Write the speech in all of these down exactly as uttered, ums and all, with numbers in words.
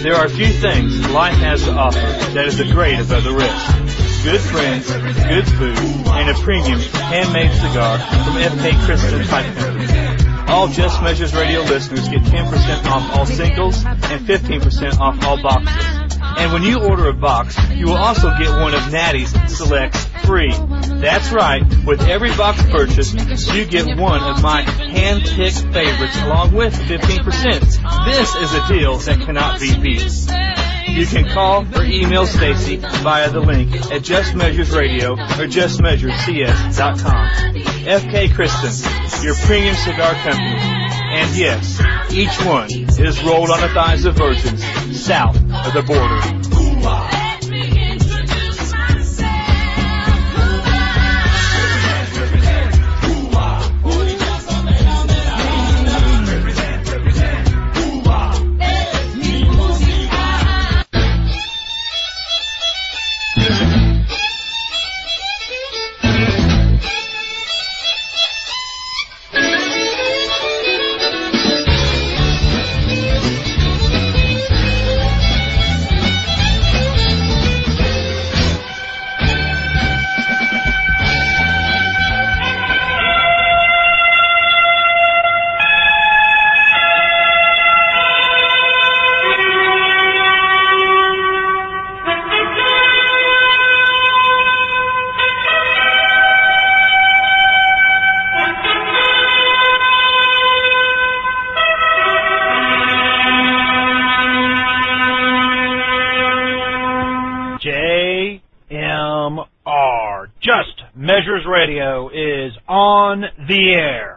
There are few things life has to offer that is a grade above the rest. Good friends, good food, and a premium handmade cigar from F K Kristen Pipe Company. All Just Measures Radio listeners get ten percent off all singles and fifteen percent off all boxes. And when you order a box, you will also get one of Natty's Selects free. That's right, with every box purchase, you get one of my hand-picked favorites along with fifteen percent. This is a deal that cannot be beat. You can call or email Stacy via the link at Just Measures Radio or just measures c s dot com. F K Kristen, your premium cigar company. And yes, each one is rolled on the thighs of virgins south of the border. Measures Radio is on the air.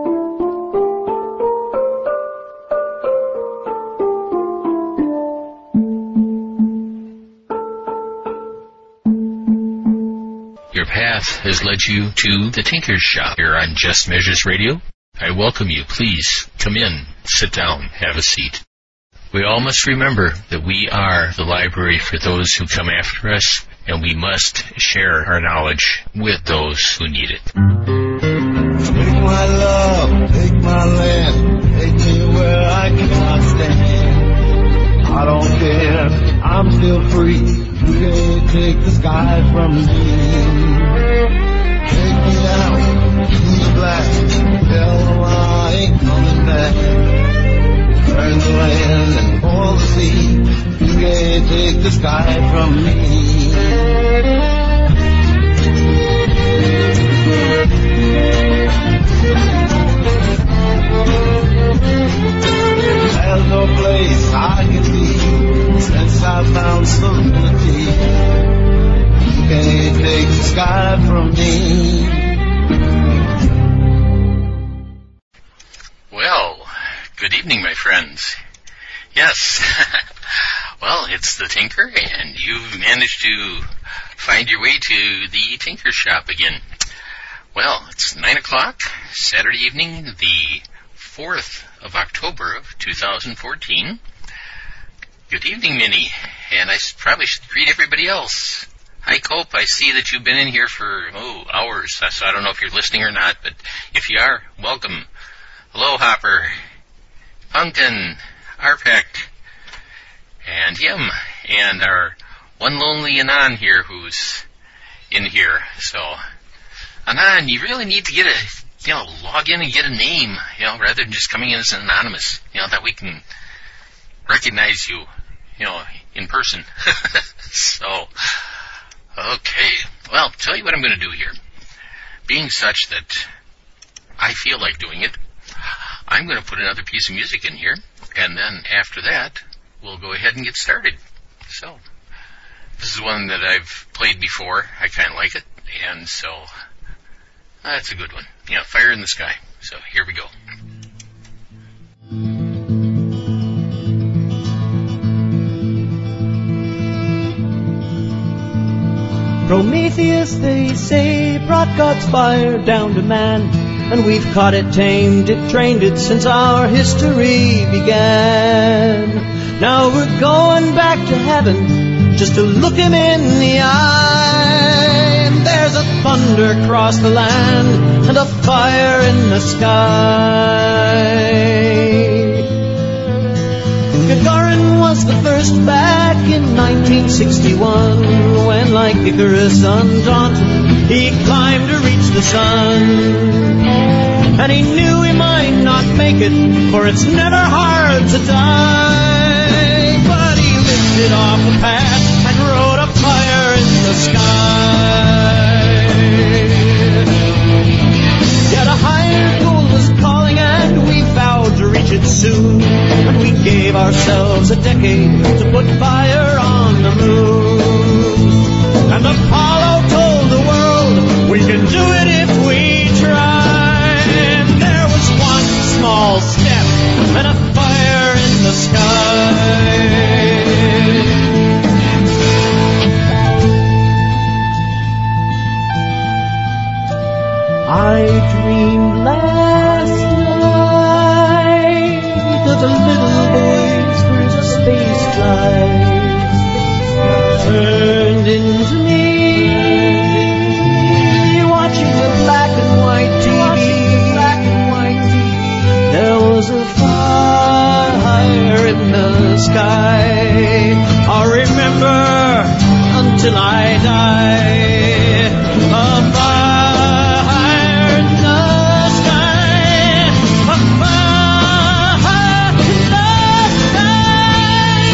Your path has led you to the Tinker's Shop here on Just Measures Radio. I welcome you. Please come in, sit down, have a seat. We all must remember that we are the library for those who come after us, and we must share our knowledge with those who need it. Take my love, take my land, take me where I cannot stand. I don't care, I'm still free. You can't take the sky from me. Take me down to the black, tell them I ain't coming back. Burn the land and pour the sea. You can't take the sky from me. There's no place I can be since I found serenity. You can't take the sky from me. Well, good evening, my friends. Yes, well, it's the Tinker, and you've managed to find your way to the Tinker Shop again. Well, it's nine o'clock, Saturday evening, the fourth of October of two thousand fourteen. Good evening, Minnie, and I probably should greet everybody else. Hi, Cope, I see that you've been in here for, oh, hours, so I don't know if you're listening or not, but if you are, welcome. Hello, Hopper, Pumpkin, Arpect, and him, and our one lonely Anan here who's in here. So, Anan, you really need to get a, you know, log in and get a name, you know, rather than just coming in as an anonymous, you know, that we can recognize you, you know, in person. So, okay. Well, tell you what I'm going to do here. Being such that I feel like doing it, I'm going to put another piece of music in here, and then after that, we'll go ahead and get started. So, this is one that I've played before. I kind of like it, and so that's a good one. Yeah, Fire in the Sky. So, here we go. Prometheus, they say, brought God's fire down to man. And we've caught it, tamed it, trained it since our history began. Now we're going back to heaven just to look him in the eye. And there's a thunder across the land and a fire in the sky. Gagarin was the first just back in nineteen sixty-one, when like Icarus undaunted, he climbed to reach the sun. And he knew he might not make it, for it's never hard to die. But he lifted off a path and wrote a fire in the sky. Yet a higher goal was calling, and we vowed to reach it soon. And we gave ourselves a decade to put fire on the moon. And Apollo told the world, we can do it if we try. And there was one small step and a fire in the sky. I dreamed last night that a little boy's first space flight turned into me, watching the black and white T V. There was a fire in the sky. I'll remember until I die. A fire in the sky. A fire in the sky.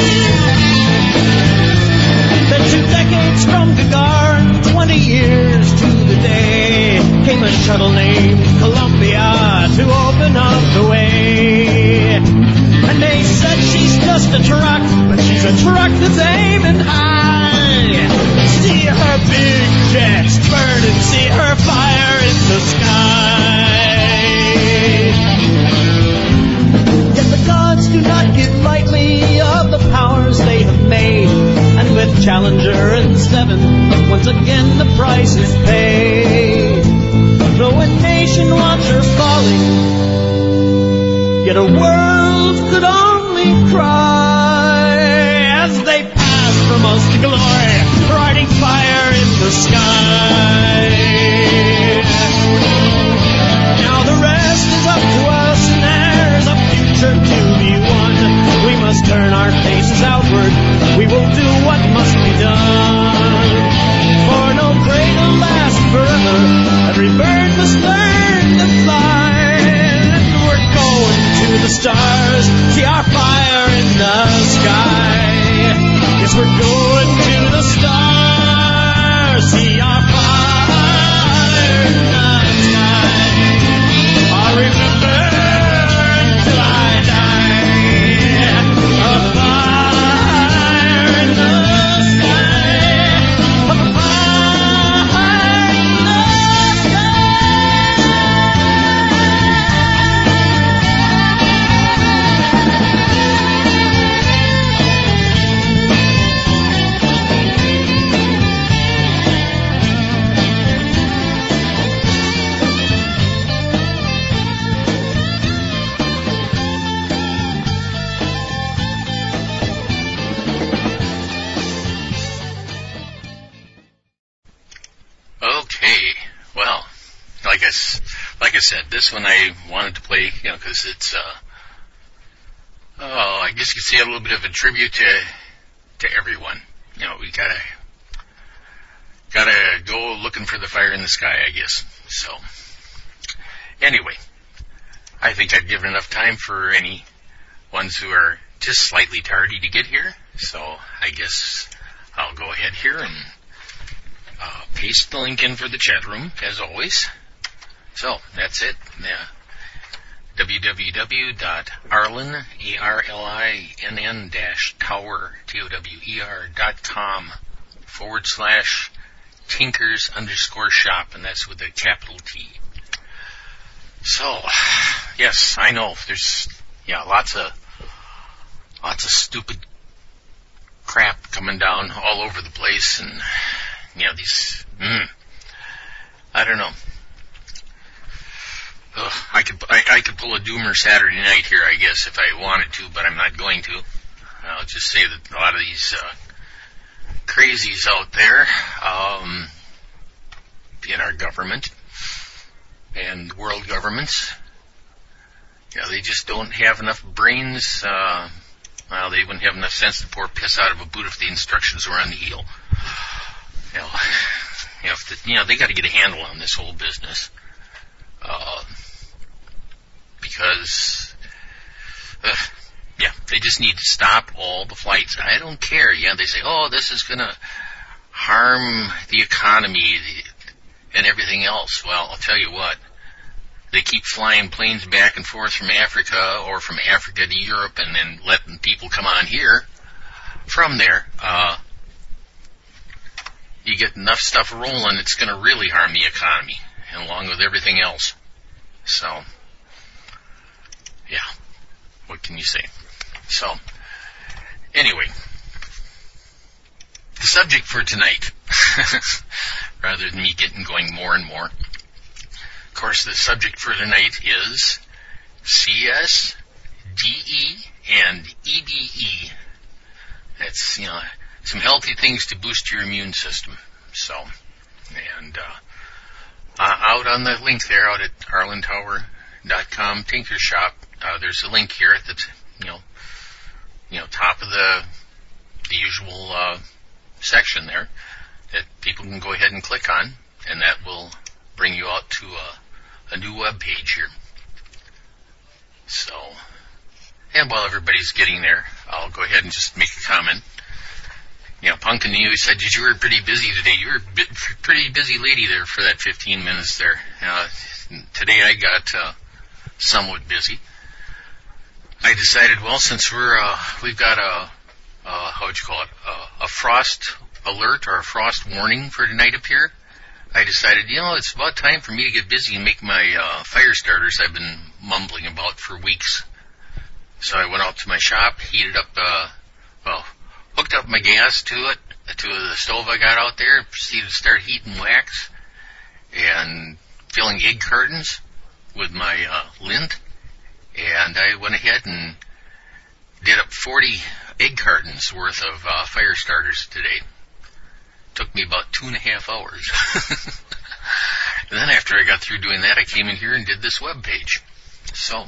Then two decades from Gagarin, twenty years to the day, came a shuttle named Columbia to open up the way. And they said she's just a truck, but she's a truck that's aiming high. See her big jets burn and see her fire in the sky. Yet the gods do not give lightly of the powers they have made. And with Challenger and Seven, once again the price is paid. Though a nation watched her falling, yet a world could only cry as they passed from us to glory, riding fire in the sky. Now the rest is up to us, and there's a future to be won. We must turn our faces outward, we will do what must be done. For no cradle lasts forever, every bird must learn to fly. And we're going to the stars, see our fire in the sky. Yes, we're going to the stars, see our fire in the sky. I'll remember until I die. A fire in the sky. A fire in the Okay, well, like I, s- like I said, this one I wanted to play, you know, because it's, uh, oh, I guess you could say a little bit of a tribute to, to everyone. You know, we gotta, gotta go looking for the fire in the sky, I guess. So, anyway, I think I've given enough time for any ones who are just slightly tardy to get here. So, I guess I'll go ahead here and Uh, paste the link in for the chat room, as always. So, that's it. Yeah. www.arlin, A R L I N N dash tower, T O W E R dot com forward slash tinkers underscore shop, and that's with a capital T. So, yes, I know, there's, yeah, lots of, lots of stupid crap coming down all over the place, and you know, these, mm, I don't know. Ugh, I could I, I could pull a Doomer Saturday night here, I guess, if I wanted to, but I'm not going to. I'll just say that a lot of these uh, crazies out there um, in our government and world governments, you know, they just don't have enough brains uh, Well, they wouldn't have enough sense to pour piss out of a boot if the instructions were on the heel. You know, you know, if the, you know they got to get a handle on this whole business. Uh, because, uh, yeah, they just need to stop all the flights. I don't care. Yeah, they say, oh, this is going to harm the economy and everything else. Well, I'll tell you what. They keep flying planes back and forth from Africa or from Africa to Europe and then letting people come on here from there. Uh, you get enough stuff rolling, it's going to really harm the economy, and along with everything else. So, yeah, what can you say? So, anyway, the subject for tonight, rather than me getting going more and more, of course, the subject for tonight is C S, D E, and E D E. That's, you know, some healthy things to boost your immune system. So, and uh, uh, out on the link there, out at arlen tower dot com Tinker Shop, uh, there's a link here at the, you know, you know, top of the the usual uh, section there that people can go ahead and click on, and that will bring you out to a, a new web page here. So, and while everybody's getting there, I'll go ahead and just make a comment. You know, Pumpkin, you said you were pretty busy today. You were a bit, pretty busy lady there for that fifteen minutes there. Uh, today I got uh, somewhat busy. I decided, well, since we're uh, we've got a uh, how would you call it a, a frost alert or a frost warning for tonight up here, I decided, you know, it's about time for me to get busy and make my uh, fire starters I've been mumbling about for weeks. So I went out to my shop, heated up, uh, well, hooked up my gas to it, to the stove I got out there, proceeded to start heating wax and filling egg cartons with my uh, lint. And I went ahead and did up forty egg cartons worth of uh, fire starters today. Took me about two and a half hours. And then after I got through doing that, I came in here and did this web page. So,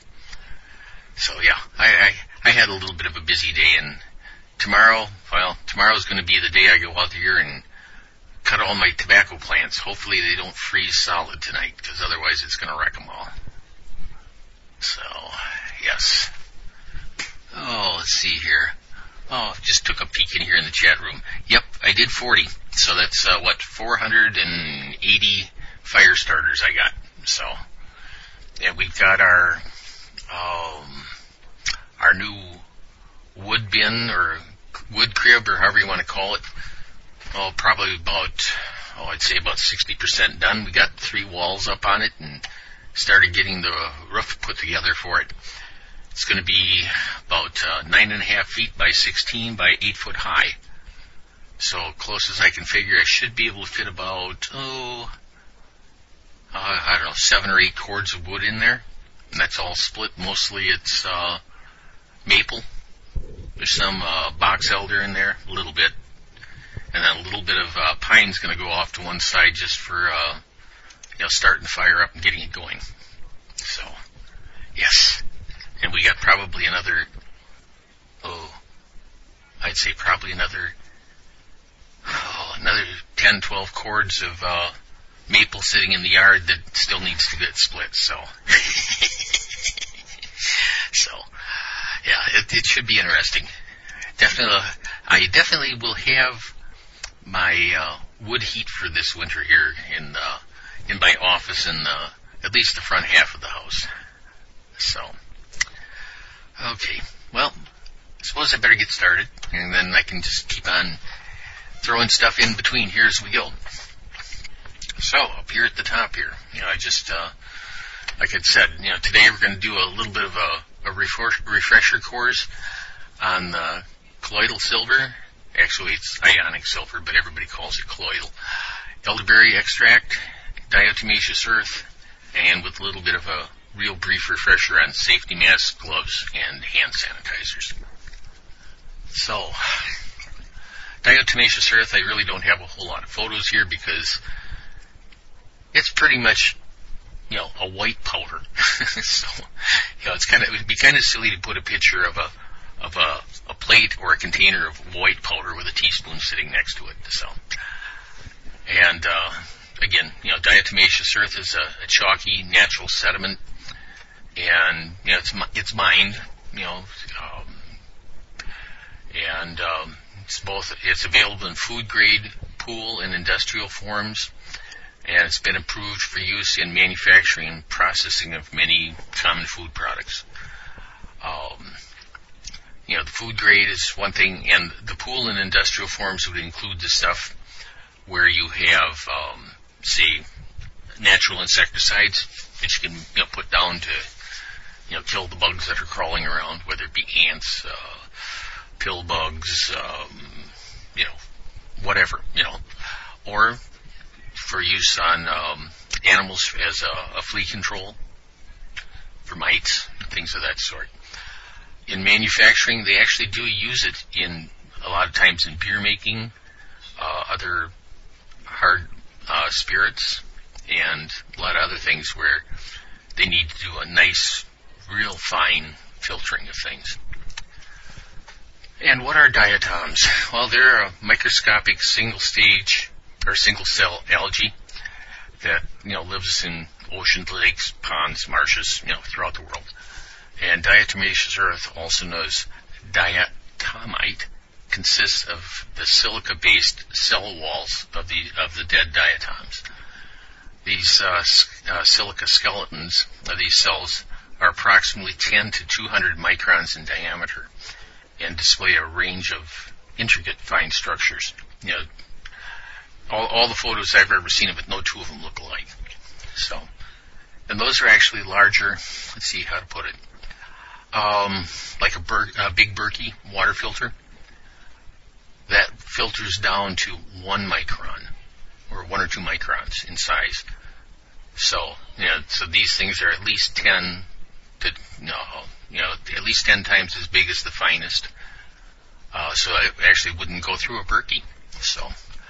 so yeah, I, I, I had a little bit of a busy day, and tomorrow, well, tomorrow's going to be the day I go out here and cut all my tobacco plants. Hopefully they don't freeze solid tonight, because otherwise it's going to wreck them all. So, yes. Oh, let's see here. Oh, just took a peek in here in the chat room. Yep, I did forty. So that's, uh, what, four hundred eighty fire starters I got. So, and we've got our, um, our new wood bin or wood crib or however you want to call it. Oh, probably about, oh, I'd say about sixty percent done. We got three walls up on it and started getting the roof put together for it. It's going to be about uh, nine and a half feet by sixteen by eight foot high. So close as I can figure, I should be able to fit about, oh, uh, I don't know, seven or eight cords of wood in there. And that's all split. Mostly it's uh, maple. There's some uh, box elder in there, a little bit. And then a little bit of uh, pine's going to go off to one side just for, uh, you know, starting the fire up and getting it going. So, yes. And we got probably another, oh, I'd say probably another, oh, another ten, twelve cords of uh, maple sitting in the yard that still needs to get split. So, so, yeah, it, it should be interesting. Definitely, I definitely will have my uh, wood heat for this winter here in uh, in my office in uh, at least the front half of the house. So. Okay, well, I suppose I better get started, and then I can just keep on throwing stuff in between here as we go. So, up here at the top here, you know, I just, uh, like I said, you know, today we're going to do a little bit of a, a refresh, refresher course on uh, colloidal silver. Actually, it's ionic silver, but everybody calls it colloidal. Elderberry extract, diatomaceous earth, and with a little bit of a real brief refresher on safety masks, gloves, and hand sanitizers. So, diatomaceous earth, I really don't have a whole lot of photos here because it's pretty much, you know, a white powder. So, you know, it's kind of, it would be kind of silly to put a picture of a of a, a plate or a container of white powder with a teaspoon sitting next to it. So, and uh, again, you know, diatomaceous earth is a, a chalky natural sediment, and you know, it's it's mined, you know, um, and um, it's both. It's available in food grade, pool, and industrial forms. And it's been approved for use in manufacturing and processing of many common food products. Um, you know, the food grade is one thing, and the pool and industrial forms would include the stuff where you have, um, say, natural insecticides that you can, you know, put down to, you know, kill the bugs that are crawling around, whether it be ants, uh, pill bugs, um, you know, whatever, you know, or for use on um, animals as a, a flea control, for mites, things of that sort. In manufacturing, they actually do use it in a lot of times in beer making, uh, other hard uh, spirits, and a lot of other things where they need to do a nice, real fine filtering of things. And what are diatoms? Well, they're a microscopic single-stage or single-cell algae that, you know, lives in oceans, lakes, ponds, marshes, you know, throughout the world. And diatomaceous earth, also known as diatomite, consists of the silica-based cell walls of the of the dead diatoms. These uh, uh, silica skeletons of these cells are approximately ten to two hundred microns in diameter and display a range of intricate fine structures. You know, all, all the photos I've ever seen of it, no two of them look alike. So, and those are actually larger. Let's see how to put it. Um, like a, Ber- a big Berkey water filter that filters down to one micron or one or two microns in size. So, you know, so these things are at least ten to no, you know, at least ten times as big as the finest. Uh, so it actually wouldn't go through a Berkey. So,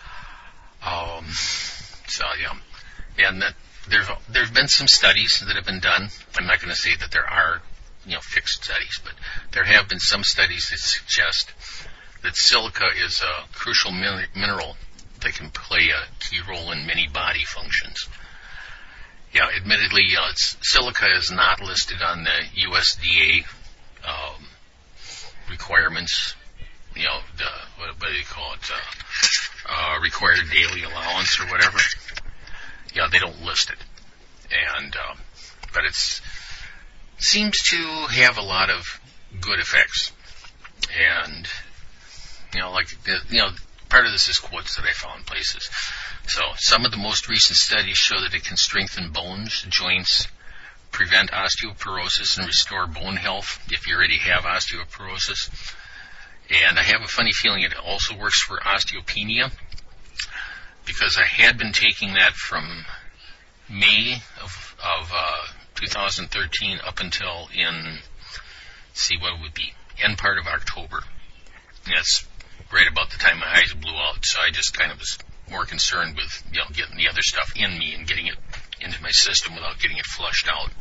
um, so yeah, and that there's there've been some studies that have been done. I'm not going to say that there are, you know, fixed studies, but there have been some studies that suggest that silica is a crucial min- mineral that can play a key role in many body functions. Yeah, admittedly, you know, it's, silica is not listed on the U S D A um, requirements. You know, the, what, what do you call it? Uh, uh, required daily allowance or whatever. Yeah, they don't list it, and um, but it's seems to have a lot of good effects, and you know, like you know, part of this is quotes that I found places. So some of the most recent studies show that it can strengthen bones, joints, prevent osteoporosis, and restore bone health if you already have osteoporosis. And I have a funny feeling it also works for osteopenia, because I had been taking that from May of, of uh, two thousand thirteen up until in, let's see what it would be, end part of October. And that's right about the time my eyes blew out, so I just kind of was more concerned with, you know, getting the other stuff in me and getting it into my system without getting it flushed out.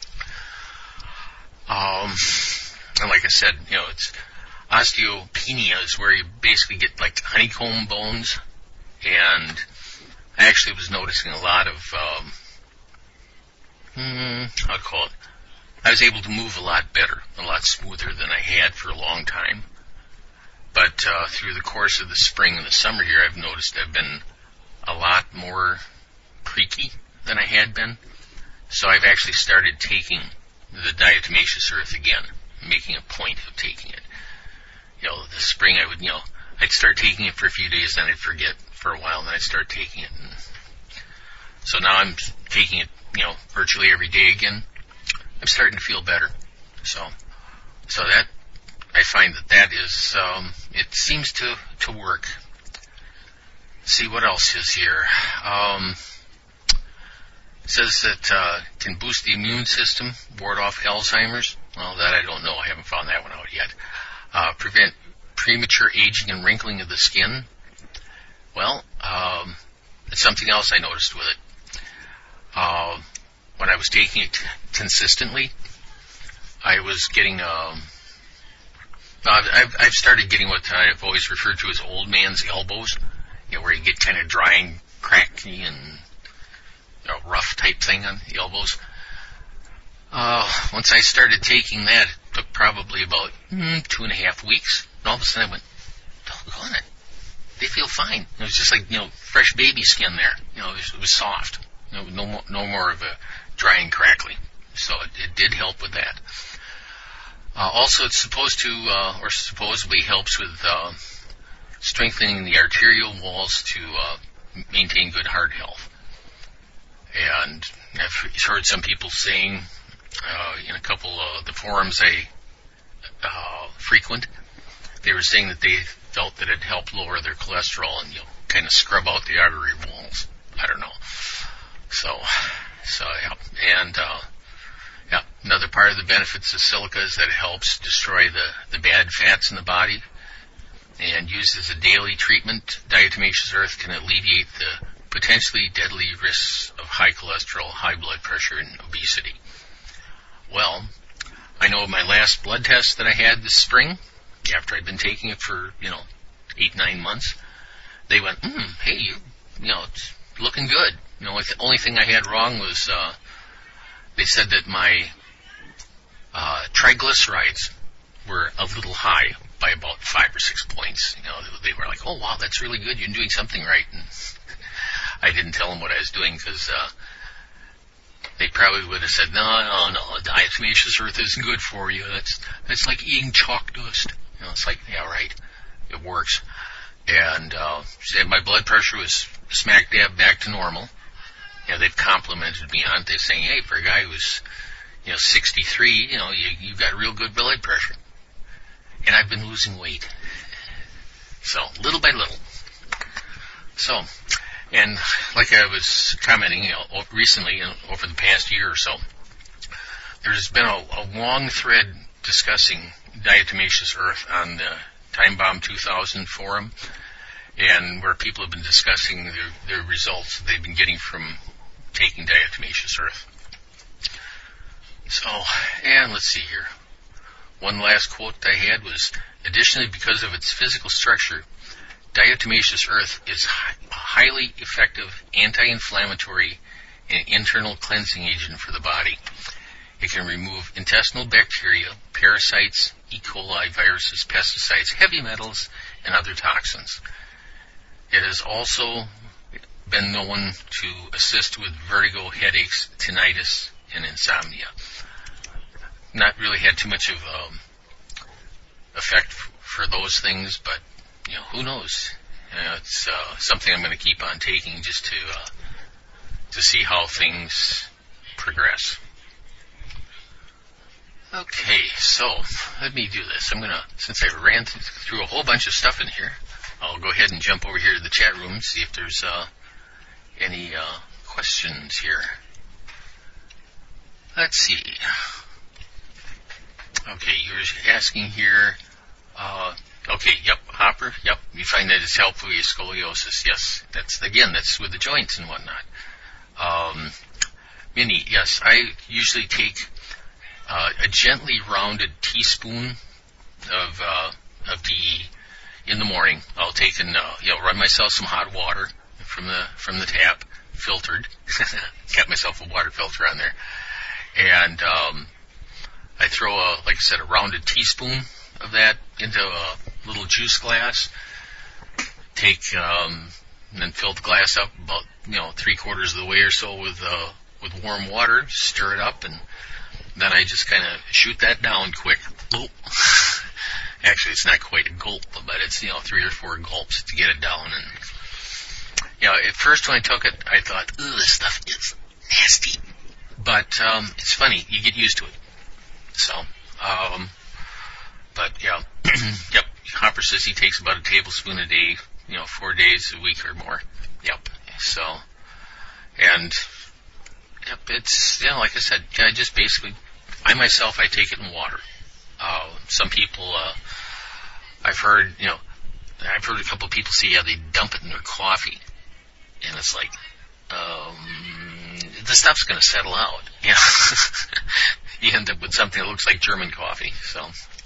Um, and like I said, you know, it's osteopenia is where you basically get like honeycomb bones, and I actually was noticing a lot of, um, hmm, how to call it, I was able to move a lot better, a lot smoother than I had for a long time. But uh, through the course of the spring and the summer here, I've noticed I've been a lot more creaky than I had been. So I've actually started taking the diatomaceous earth again, making a point of taking it. You know, this spring I would, you know, I'd start taking it for a few days, then I'd forget for a while, and then I'd start taking it. And so now I'm taking it, you know, virtually every day again. I'm starting to feel better. So, so that, I find that that is, um, it seems to, to work. Let's see what else is here. Um, it says that uh, can boost the immune system, ward off Alzheimer's. Well, that I don't know. I haven't found that one out yet. Uh, prevent premature aging and wrinkling of the skin. Well, um, it's something else I noticed with it. Uh, when I was taking it consistently, I was getting um, Uh, I've, I've started getting what I've always referred to as old man's elbows, you know, where you get kind of dry and cracky and, you know, rough type thing on the elbows. Uh, once I started taking that, it took probably about mm, two and a half weeks. And all of a sudden I went, doggone it, they feel fine. It was just like, you know, fresh baby skin there. You know, it was, it was soft. You know, no more, no more of a dry and crackly. So it, it did help with that. Uh, also, it's supposed to, uh, or supposedly helps with uh, strengthening the arterial walls to uh, maintain good heart health. And I've heard some people saying uh, in a couple of the forums I uh, frequent, they were saying that they felt that it helped lower their cholesterol and, you know, kind of scrub out the artery walls. I don't know. So, so yeah. And, uh, yeah, another part of the benefits of silica is that it helps destroy the, the bad fats in the body. And used as a daily treatment, diatomaceous earth can alleviate the potentially deadly risks of high cholesterol, high blood pressure, and obesity. Well, I know my last blood test that I had this spring, after I'd been taking it for, you know, eight, nine months, they went, hmm, hey, you, you know, it's looking good. You know, the only thing I had wrong was, uh, they said that my, uh, triglycerides were a little high by about five or six points. You know, they were like, oh, wow, that's really good. You're doing something right. And I didn't tell them what I was doing because, uh, they probably would have said, no, no, no, diatomaceous earth isn't good for you. That's, that's like eating chalk dust. You know, it's like, yeah, right. It works. And, uh, my blood pressure was smack dab back to normal. You know, they've complimented me on it. They're saying, hey, for a guy who's, you know, sixty-three, you know, you, you've got real good blood pressure. And I've been losing weight. So, little by little. So, and like I was commenting, you know, recently, you know, over the past year or so, there's been a, a long thread discussing diatomaceous earth on the Time Bomb two thousand forum, and where people have been discussing their, their results they've been getting from taking diatomaceous earth. So, and let's see here. One last quote I had was, additionally, because of its physical structure, diatomaceous earth is a highly effective anti-inflammatory and internal cleansing agent for the body. It can remove intestinal bacteria, parasites, E. coli, viruses, pesticides, heavy metals, and other toxins. It has also been known to assist with vertigo, headaches, tinnitus, and insomnia. Not really had too much of um, effect f- for those things, but you know, who knows? You know, it's uh, something I'm going to keep on taking just to uh, to see how things progress. Okay, so let me do this. I'm going to, since I ran th- through a whole bunch of stuff in here, I'll go ahead and jump over here to the chat room and see if there's uh, any uh, questions here. Let's see. Okay, you're asking here, uh, okay, yep, Hopper, yep, you find that it's helpful with scoliosis, yes, that's, again, that's with the joints and whatnot. Um, Minnie, yes, I usually take uh, a gently rounded teaspoon of, uh, of D E in the morning. I'll take and, uh, you know, run myself some hot water from the, from the tap, filtered, got myself a water filter on there, and, um, I throw a, like I said, a rounded teaspoon of that into a little juice glass, take, um, and then fill the glass up about, you know, three quarters of the way or so with, uh, with warm water, stir it up, and then I just kind of shoot that down quick. Gulp. Actually, it's not quite a gulp, but it's, you know, three or four gulps to get it down. And, you know, at first when I took it, I thought, ooh, this stuff is nasty. But, um, it's funny, you get used to it. So, um, but yeah, yep, Hopper says he takes about a tablespoon a day, you know, four days a week or more. Yep, so, and, yep, it's, you know, like I said, I just basically, I myself, I take it in water. Uh, some people, uh, I've heard, you know, I've heard a couple of people say, yeah, they dump it in their coffee, and it's like, um, the stuff's going to settle out, you know. You end up with something that looks like German coffee. So,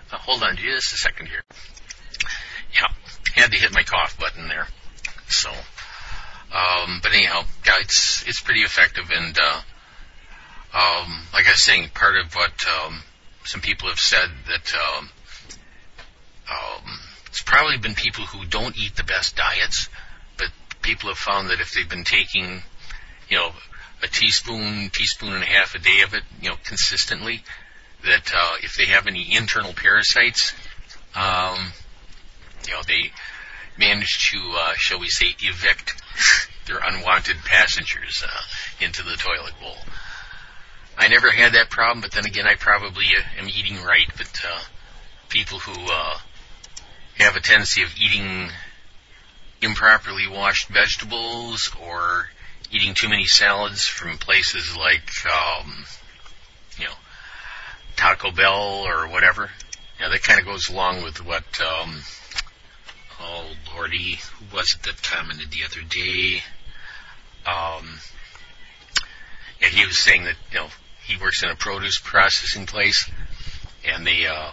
Uh, hold on just a second here. Yeah, had to hit my cough button there. So, um, but anyhow, yeah, it's it's pretty effective, and uh, um, like I was saying, part of what um, some people have said that um, um, it's probably been people who don't eat the best diets, but people have found that if they've been taking, you know, a teaspoon, teaspoon and a half a day of it, you know, consistently, that uh, if they have any internal parasites, um, you know, they manage to, uh, shall we say, evict their unwanted passengers uh, into the toilet bowl. I never had that problem, but then again, I probably uh, am eating right. But uh, people who uh, have a tendency of eating improperly washed vegetables or eating too many salads from places like, um, you know, Taco Bell or whatever, you know, that kind of goes along with what, um, oh lordy, who was it that commented the other day? Um, yeah, he was saying that, you know, he works in a produce processing place, and they, uh,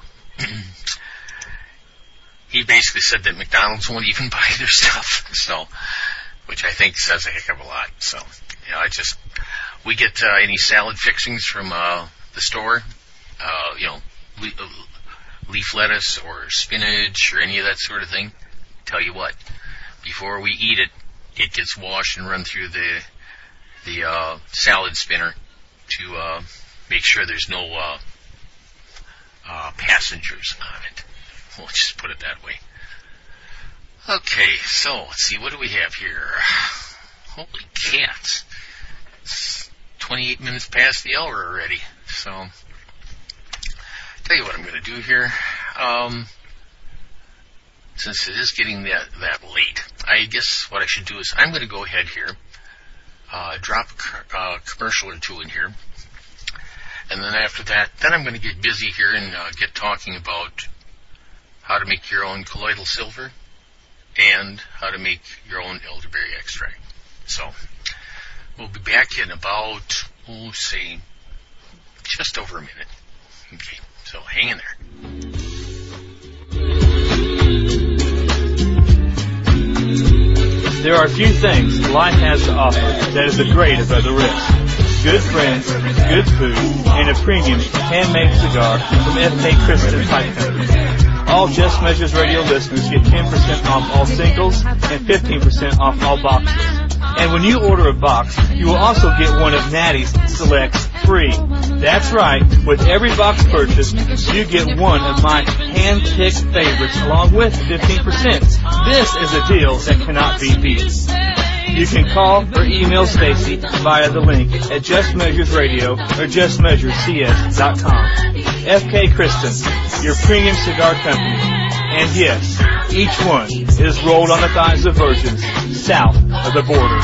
he basically said that McDonald's won't even buy their stuff, so, which I think says a heck of a lot. So, you know, I just, we get uh, any salad fixings from uh, the store, uh, you know, le- leaf lettuce or spinach or any of that sort of thing. Tell you what, before we eat it, it gets washed and run through the the uh, salad spinner to uh, make sure there's no uh, uh, passengers on it. We'll just put it that way. Okay, so let's see, what do we have here? Holy cats. It's twenty-eight minutes past the hour already. So, tell you what I'm going to do here. Um, since it is getting that, that late, I guess what I should do is I'm going to go ahead here, uh, drop a uh, commercial or two in here, and then after that, then I'm going to get busy here and uh, get talking about how to make your own colloidal silver and how to make your own elderberry extract. So, we'll be back in about, we'll say, just over a minute. Okay, so hang in there. There are few things life has to offer that is the great above the rest. Good friends, good food, and a premium handmade cigar from F K Kristen Pipe Company. All Just Measures Radio listeners get ten percent off all singles and fifteen percent off all boxes. And when you order a box, you will also get one of Natty's Selects free. That's right, with every box purchase, you get one of my hand-picked favorites along with fifteen percent. This is a deal that cannot be beat. You can call or email Stacy via the link at Just Measures Radio or just measures c s dot com. F K Kristen, your premium cigar company. And yes, each one is rolled on the thighs of virgins south of the border.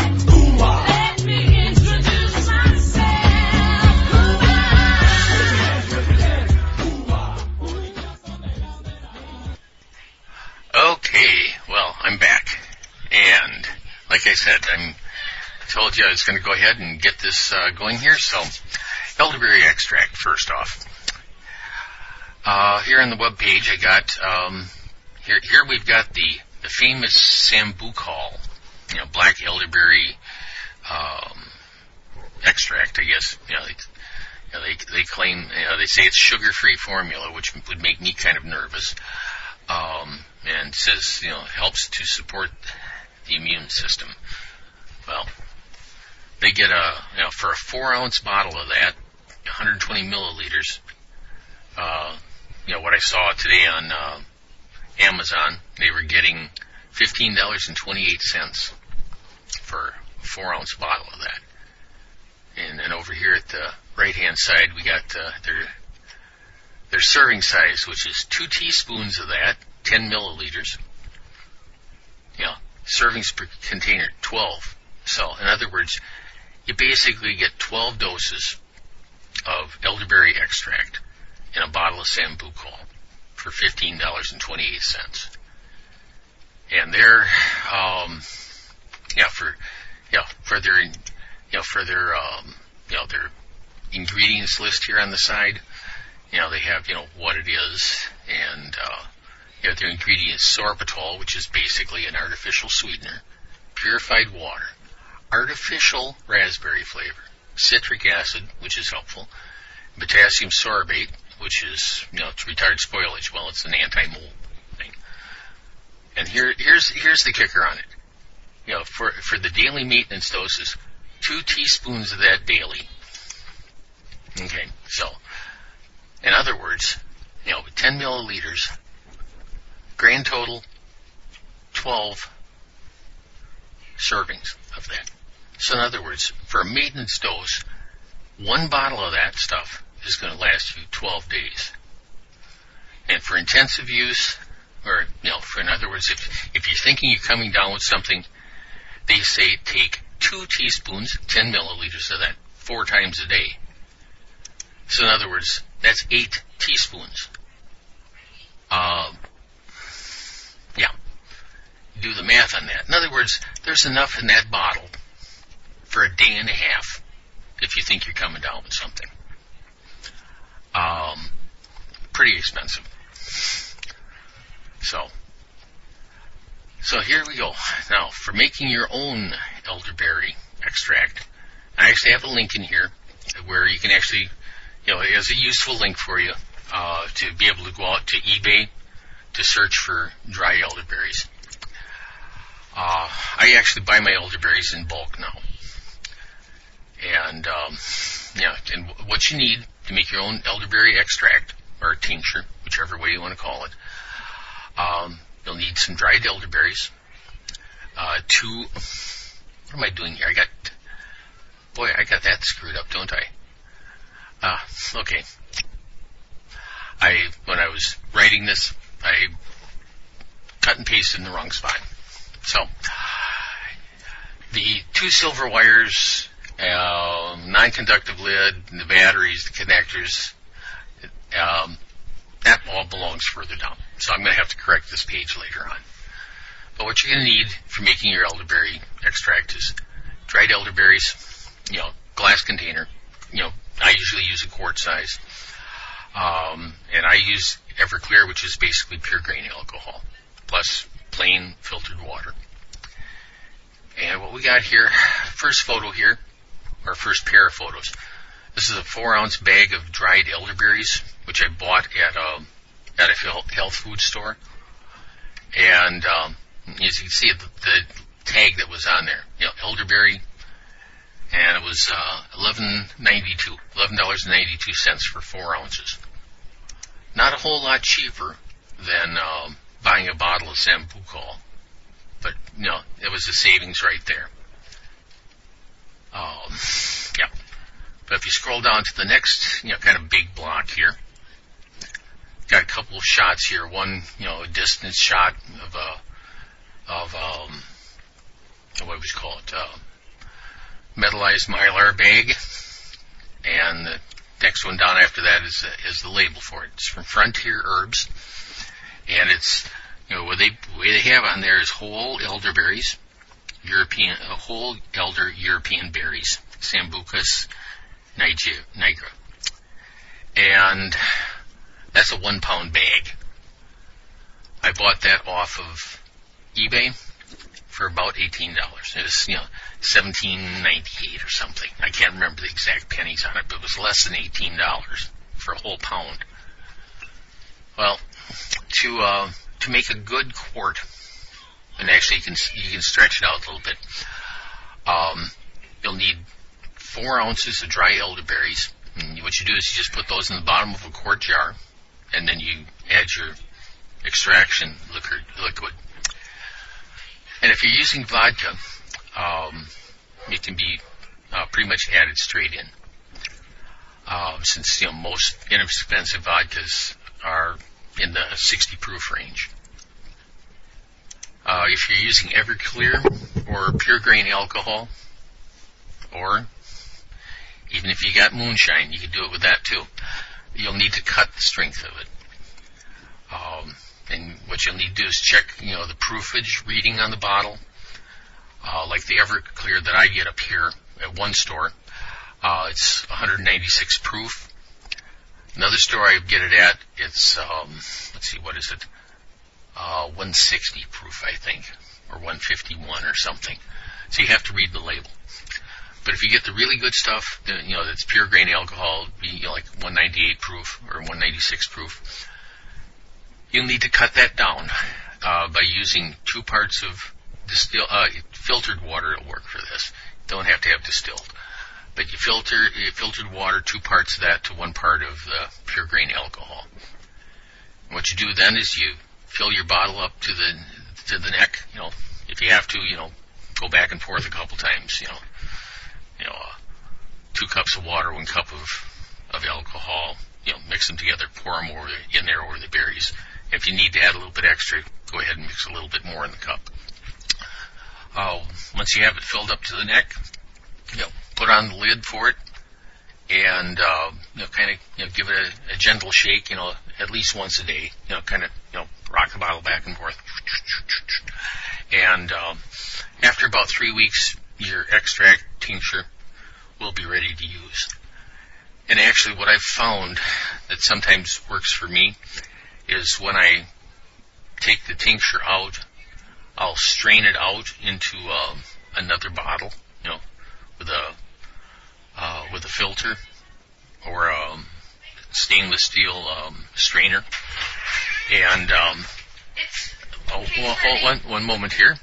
Okay, well, I'm back. And like I said, I told you I was going to go ahead and get this uh, going here. So, elderberry extract, first off. Uh, here on the web page, I got, um, here, here we've got the, the famous Sambucol, you know, black elderberry, um, extract, I guess. You know, they, you know, they, they claim, you know, they say it's sugar-free formula, which would make me kind of nervous. Um, and says, you know, helps to support the immune system. Well, they get a, you know, for a four ounce bottle of that, one hundred twenty milliliters, uh, you know, what I saw today on, uh, Amazon, they were getting fifteen dollars and twenty-eight cents for a four ounce bottle of that. And then over here at the right hand side, we got, uh, their, their serving size, which is two teaspoons of that, ten milliliters. You know, servings per container, twelve. So, in other words, you basically get twelve doses of elderberry extract in a bottle of Sambucol for fifteen dollars and twenty-eight cents. And they're, um, yeah, for, yeah, for their, you know, for their, um, you know, their ingredients list here on the side, you know, they have, you know, what it is and uh, you have their ingredients: sorbitol, which is basically an artificial sweetener, purified water, artificial raspberry flavor, citric acid, which is helpful, potassium sorbate, which is, you know, to retard spoilage. Well, it's an anti-mold thing. And here, here's here's the kicker on it. You know, for for the daily maintenance doses, two teaspoons of that daily. Okay, so in other words, you know, ten milliliters, grand total, twelve servings of that. So in other words, for a maintenance dose, one bottle of that stuff is going to last you twelve days. And for intensive use, or, you know, for in other words, if, if you're thinking you're coming down with something, they say take two teaspoons, ten milliliters of that, four times a day. So in other words, that's eight teaspoons. Uh, yeah. Do the math on that. In other words, there's enough in that bottle for a day and a half if you think you're coming down with something. Um, pretty expensive. So, so here we go. Now, for making your own elderberry extract, I actually have a link in here where you can actually, you know, it has a useful link for you uh, to be able to go out to eBay to search for dry elderberries. Uh, I actually buy my elderberries in bulk now. And, um, yeah, and what you need to make your own elderberry extract, or tincture, whichever way you want to call it, um, you'll need some dried elderberries, uh, two, what am I doing here? I got, boy, I got that screwed up, don't I? Ah, okay. I, when I was writing this, I cut and pasted in the wrong spot. So, the two silver wires, uh, non-conductive lid, the batteries, the connectors, um, that all belongs further down. So I'm going to have to correct this page later on. But what you're going to need for making your elderberry extract is dried elderberries, you know, glass container. You know, I usually use a quart size. Um, and I use Everclear, which is basically pure grain alcohol, plus plain filtered water. And what we got here, first photo here, our first pair of photos. This is a four ounce bag of dried elderberries, which I bought at a, at a health food store. And, um, as you can see, the, the tag that was on there, you know, elderberry, and it was, uh, eleven ninety-two, eleven dollars and ninety-two cents for four ounces. Not a whole lot cheaper than, um, buying a bottle of Sambucol. But, you know, it was a savings right there. Um, yeah. But if you scroll down to the next, you know, kind of big block here, got a couple of shots here. One, you know, a distance shot of a, of, um, what would you call it, uh, metallized mylar bag. And the next one down after that is, uh, is the label for it. It's from Frontier Herbs. And it's, you know, what they, what they have on there is whole elderberries, European, uh, whole elder European berries, Sambucus nigra. And that's a one pound bag. I bought that off of eBay for about eighteen dollars. It was, you know, seventeen ninety-eight or something. I can't remember the exact pennies on it, but it was less than eighteen dollars for a whole pound. Well, to, uh, to make a good quart, and actually you can, you can stretch it out a little bit, um, you'll need four ounces of dry elderberries. And what you do is you just put those in the bottom of a quart jar, and then you add your extraction liquid. liquid. And if you're using vodka, um, it can be uh, pretty much added straight in. Uh, since, you know, most inexpensive vodkas are in the sixty proof range. Uh, if you're using Everclear or pure grain alcohol, or even if you got moonshine, you can do it with that too. You'll need to cut the strength of it. Um, and what you'll need to do is check, you know, the proofage reading on the bottle. Uh, like the Everclear that I get up here at one store, uh, it's one ninety-six proof. Another other store I get it at, it's, um, let's see, what is it? Uh, one sixty proof, I think, or one fifty-one or something. So you have to read the label. But if you get the really good stuff, you know, that's pure grain alcohol, be, you know, like one ninety-eight proof or one ninety-six proof, you'll need to cut that down uh, by using two parts of distill, uh, filtered water. Will work for this. Don't have to have distilled. But you filter you filtered water, two parts of that to one part of the pure grain alcohol. What you do then is you fill your bottle up to the to the neck. You know, if you have to, you know, go back and forth a couple times. You know, you know, uh, two cups of water, one cup of of alcohol. You know, mix them together, pour them over the, in there over the berries. If you need to add a little bit extra, go ahead and mix a little bit more in the cup. Uh, once you have it filled up to the neck, you know, put on the lid for it, and uh, you know, kind of, you know, give it a, a gentle shake, you know, at least once a day. You know, kind of, you know, rock the bottle back and forth. And um, after about three weeks, your extract tincture will be ready to use. And actually, what I've found that sometimes works for me is when I take the tincture out, I'll strain it out into um, another bottle, you know, with a uh, with a filter or a um, stainless steel um, strainer. And um, oh, well, hold one, one moment here.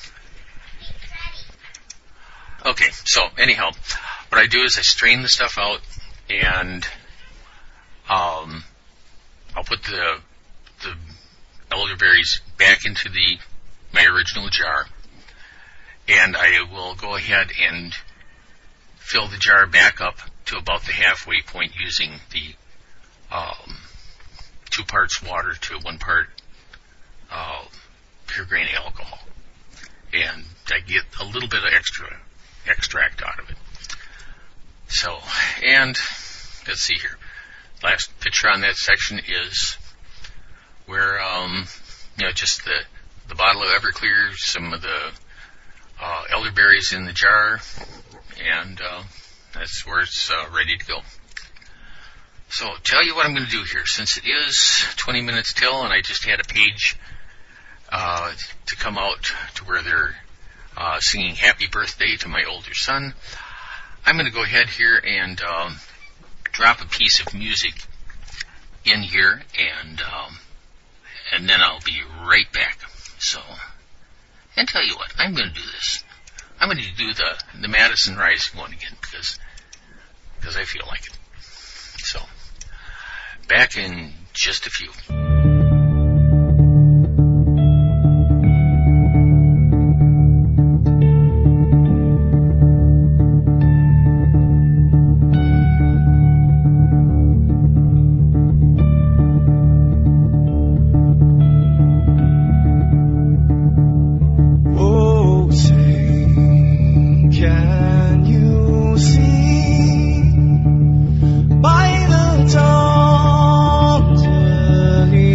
Okay, so anyhow, what I do is I strain the stuff out, and um, I'll put the the elderberries back into the my original jar, and I will go ahead and fill the jar back up to about the halfway point using the um, two parts water to one part uh, pure grain alcohol, and I get a little bit of extra extract out of it. So, and let's see here. Last picture on that section is where, um, you know, just the, the bottle of Everclear, some of the uh, elderberries in the jar, and uh, that's where it's uh, ready to go. So, tell you what I'm going to do here. Since it is twenty minutes till, and I just had a page uh, to come out to where they're uh, singing Happy Birthday to my older son, I'm going to go ahead here and um, drop a piece of music in here, and um, and then I'll be right back. So, and tell you what, I'm going to do this. I'm going to do the the Madison Rising one again because because I feel like it. So, back in just a few. By the dawn's early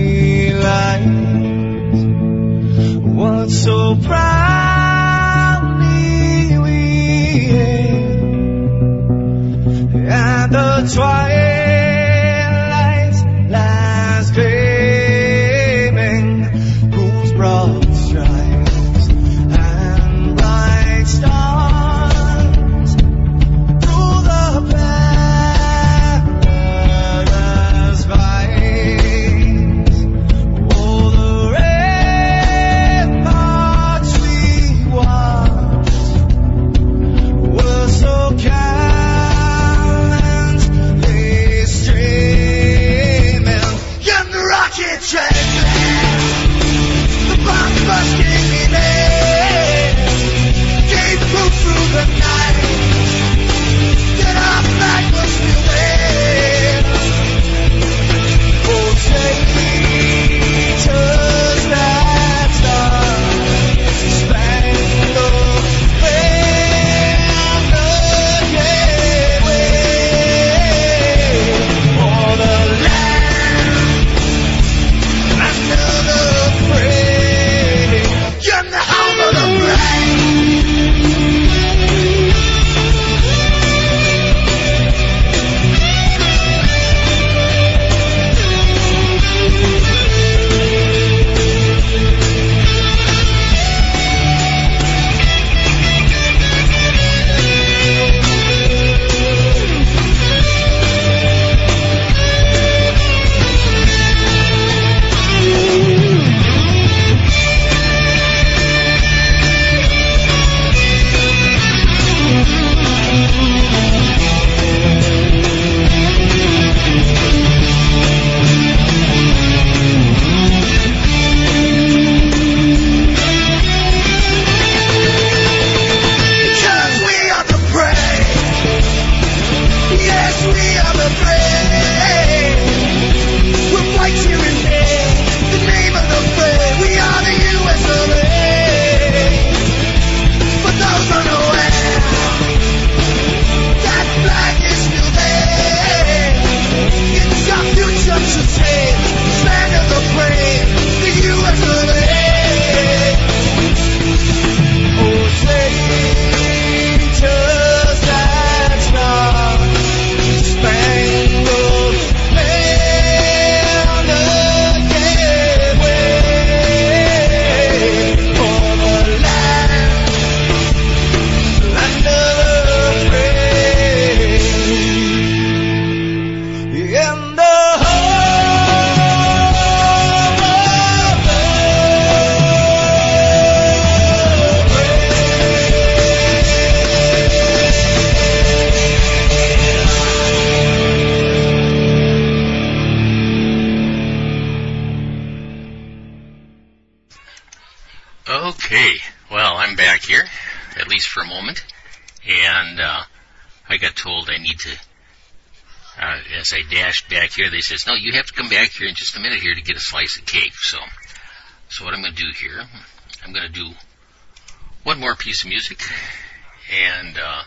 I'm back here, at least for a moment, and uh, I got told I need to, uh, as I dashed back here, they says, no, you have to come back here in just a minute here to get a slice of cake. So, so what I'm going to do here, I'm going to do one more piece of music, and uh,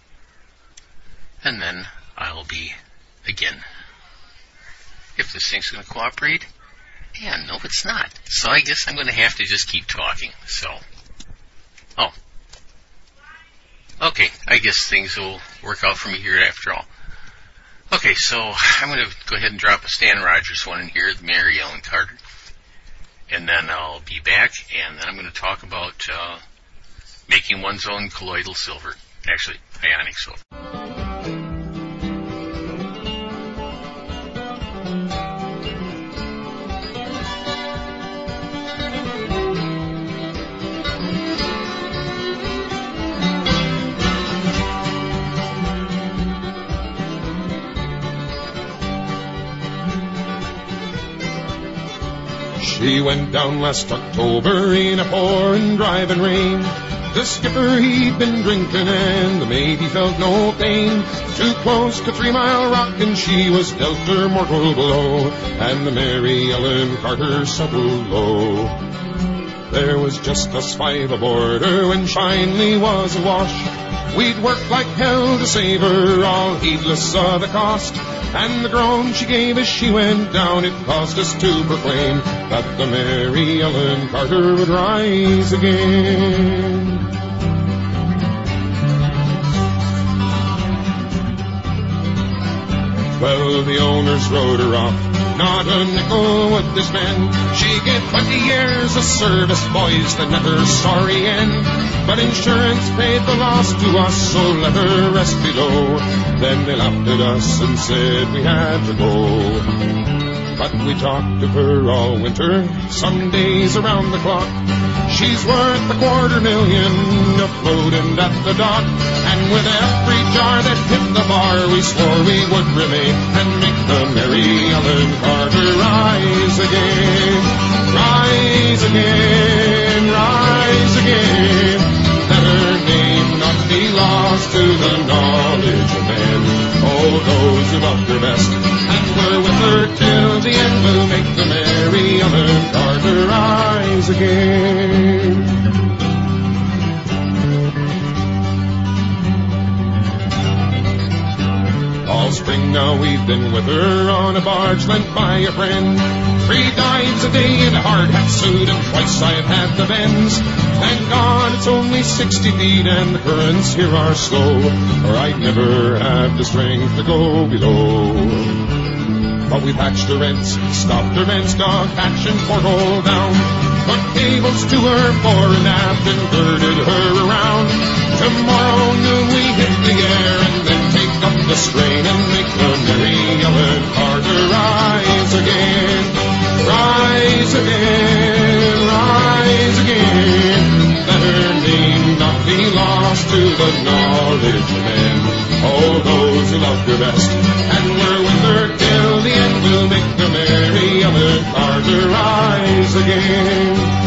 and then I'll be, again, if this thing's going to cooperate. Yeah, no, it's not. So I guess I'm going to have to just keep talking. So, oh. Okay, I guess things will work out for me here after all. Okay, so I'm going to go ahead and drop a Stan Rogers one in here, the Mary Ellen Carter. And then I'll be back, and then I'm going to talk about uh, making one's own colloidal silver. Actually, ionic silver. She went down last October in a pouring driving rain. The skipper he'd been drinking and the mate he felt no pain. Too close to Three Mile Rock and she was dealt her mortal blow, and the Mary Ellen Carter settled low. There was just us five aboard her when Shinley was awash. We'd worked like hell to save her, all heedless of the cost. And the groan she gave as she went down, it caused us to proclaim that the Mary Ellen Carter would rise again. Well, the owners rode her off, not a nickel would they spend. She gave twenty years of service, boys, that met her sorry end. But insurance paid the loss to us, so let her rest below. Then they laughed at us and said we had to go. But we talked of her all winter, some days around the clock. She's worth a quarter million afloat and at the dock. And with every jar that hit the bar, we swore we would remain and make the Mary Ellen Carter rise again. Rise again, rise again. Let her name not be lost to the knowledge of men. Oh, those who loved her best and were with her till the end will make the Mary Ellen Carter rise again. All spring now we've been with her on a barge lent by a friend. Three dives a day in a hard hat suit and twice I've had the bends. Thank God it's only sixty feet and the currents here are slow, or I'd never have the strength to go below. But we patched her rents, stopped her vents, dog patch and porthole down, put cables to her fore and aft and girded her around. Tomorrow noon we hit the air and then take up the strain and make the Mary Ellen Carter rise again. Rise again, rise again. Let her name not be lost to the knowledge of men. Oh, those who loved her best and were with her till the end will make the Mary Ellen Carter rise again.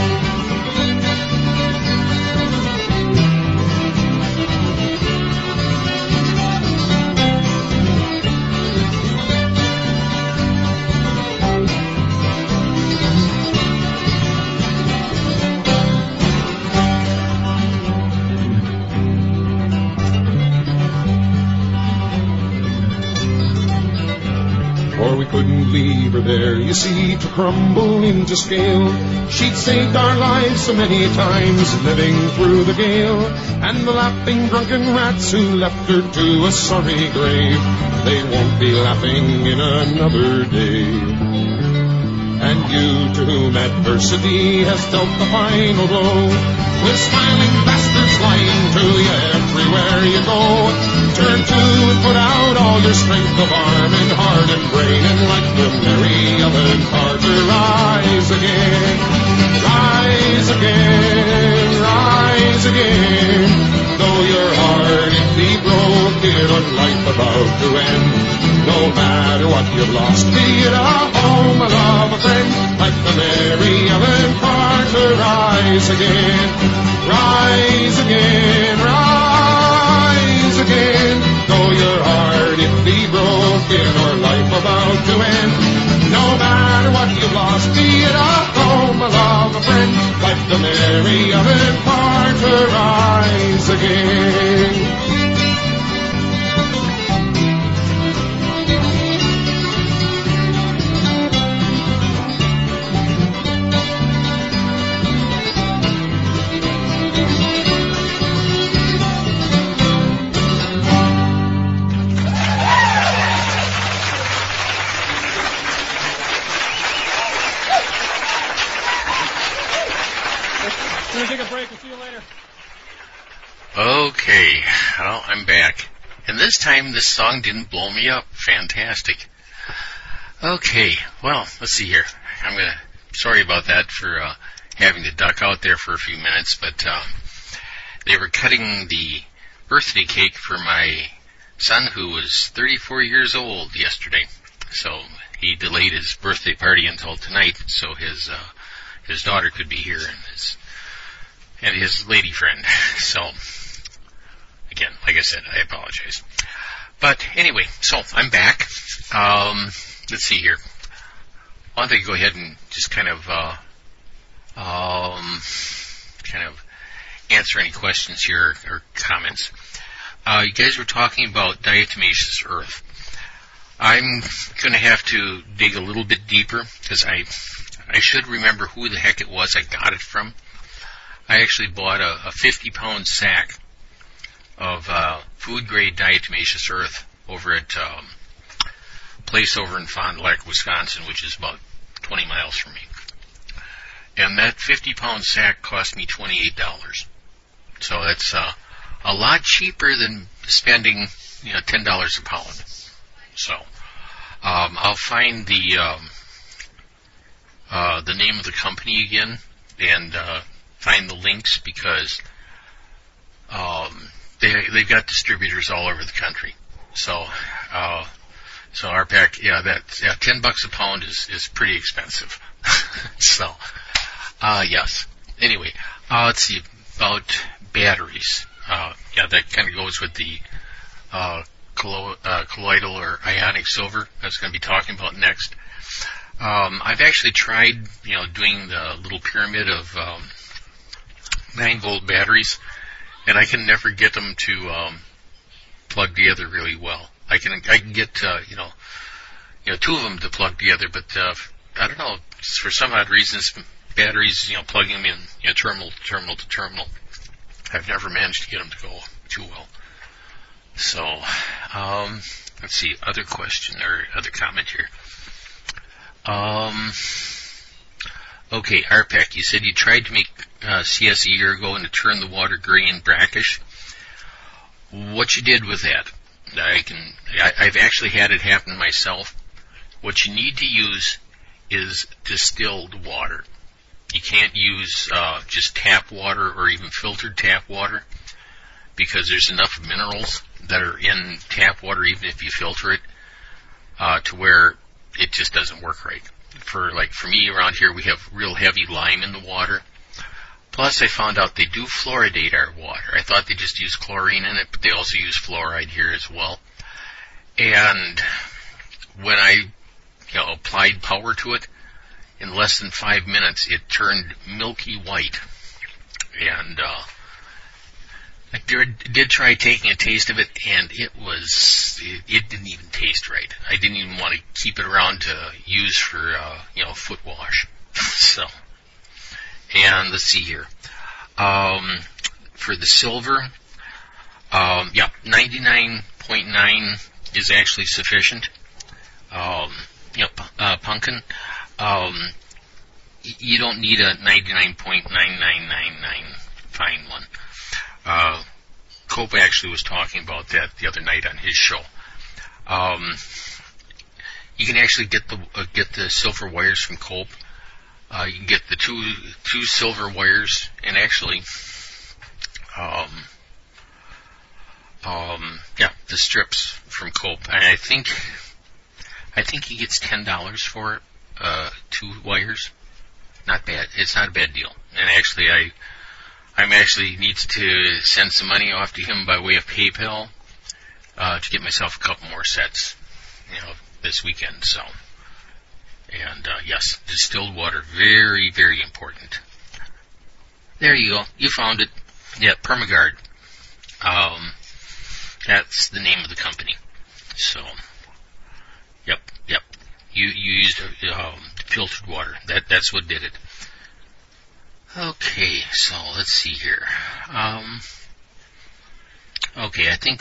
Couldn't leave her there, you see, to crumble into scale. She'd saved our lives so many times, living through the gale. And the laughing drunken rats who left her to a sorry grave, they won't be laughing in another day. And you to whom adversity has dealt the final blow, with smiling bastards lying to you everywhere you go, turn to and put out all your strength of arm and heart and brain, and like the Mary Ellen Carter rise again. Rise again, rise again. Though your heart it be broke, dear, on life about to end, no matter what what you've lost. Be it a home, a love, a friend, like the Mary Ellen Carter. Rise again, rise again, rise again. Though your heart it be broken or life about to end, no matter what you've lost, be it a home, a love, a friend, like the Mary Ellen Carter. Rise again. Okay, well, I'm back. And this time, this song didn't blow me up. Fantastic. Okay, well, let's see here. I'm gonna, sorry about that for uh, having to duck out there for a few minutes, but uh, they were cutting the birthday cake for my son who was thirty-four years old yesterday. So he delayed his birthday party until tonight so his uh, his daughter could be here and his and his lady friend. So, again, like I said, I apologize. But anyway, so I'm back. Um, let's see here. I want to go ahead and just kind of, uh, um, kind of answer any questions here or comments. Uh, you guys were talking about diatomaceous earth. I'm going to have to dig a little bit deeper because I, I should remember who the heck it was I got it from. I actually bought a, a fifty pound sack of uh, food-grade diatomaceous earth over at um, a place over in Fond du Lac, Wisconsin, which is about twenty miles from me. And that fifty pound sack cost me twenty-eight dollars. So that's uh, a lot cheaper than spending, you know, ten dollars a pound. So um, I'll find the um, uh, the name of the company again and uh, find the links because um, they they've got distributors all over the country. So uh, so our pack, yeah, that yeah, ten bucks a pound is is pretty expensive. So uh, yes. Anyway, uh, let's see about batteries. Uh, yeah, that kind of goes with the uh, collo- uh, colloidal or ionic silver I was going to be talking about next. Um, I've actually tried, you know, doing the little pyramid of um, nine volt batteries, and I can never get them to um, plug together really well. I can I can get uh, you know you know two of them to plug together, but uh, I don't know, for some odd reasons, batteries, you know, plugging them in, you know, terminal to terminal to terminal, I've never managed to get them to go too well. So, um, let's see, other question or other comment here. Um, okay, R P E C, you said you tried to make uh, C S a year ago and to turn the water gray and brackish. What you did with that, I can, I, I've actually had it happen myself. What you need to use is distilled water. You can't use uh, just tap water or even filtered tap water because there's enough minerals that are in tap water, even if you filter it, uh, to where it just doesn't work right. For like for me around here, we have real heavy lime in the water. Plus, I found out they do fluoridate our water. I thought they just use chlorine in it, but they also use fluoride here as well. And when I, you know, applied power to it, in less than five minutes, it turned milky white. And uh, I did, did try taking a taste of it, and it was, it, it didn't even taste right. I didn't even want to keep it around to use for, uh, you know, foot wash. So, and let's see here. Um, for the silver, um, yeah, ninety-nine point nine is actually sufficient. Um, you know, uh, pumpkin. Um, you don't need a ninety-nine point nine nine nine nine fine one. Uh, Cope actually was talking about that the other night on his show. Um, you can actually get the uh, get the silver wires from Cope. Uh, you can get the two two silver wires, and actually, um, um, yeah, the strips from Cope. And I think I think he gets ten dollars for it, uh, two wires. Not bad. It's not a bad deal. And actually, I, I'm actually needs to send some money off to him by way of PayPal, uh, to get myself a couple more sets, you know, this weekend, so. And, uh, yes, distilled water, very, very important. There you go. You found it. Yeah, Permagard. Um, that's the name of the company. So, yep, yep. You, you used, um, filtered water. That, that's what did it. Okay, so let's see here. Um, okay, I think,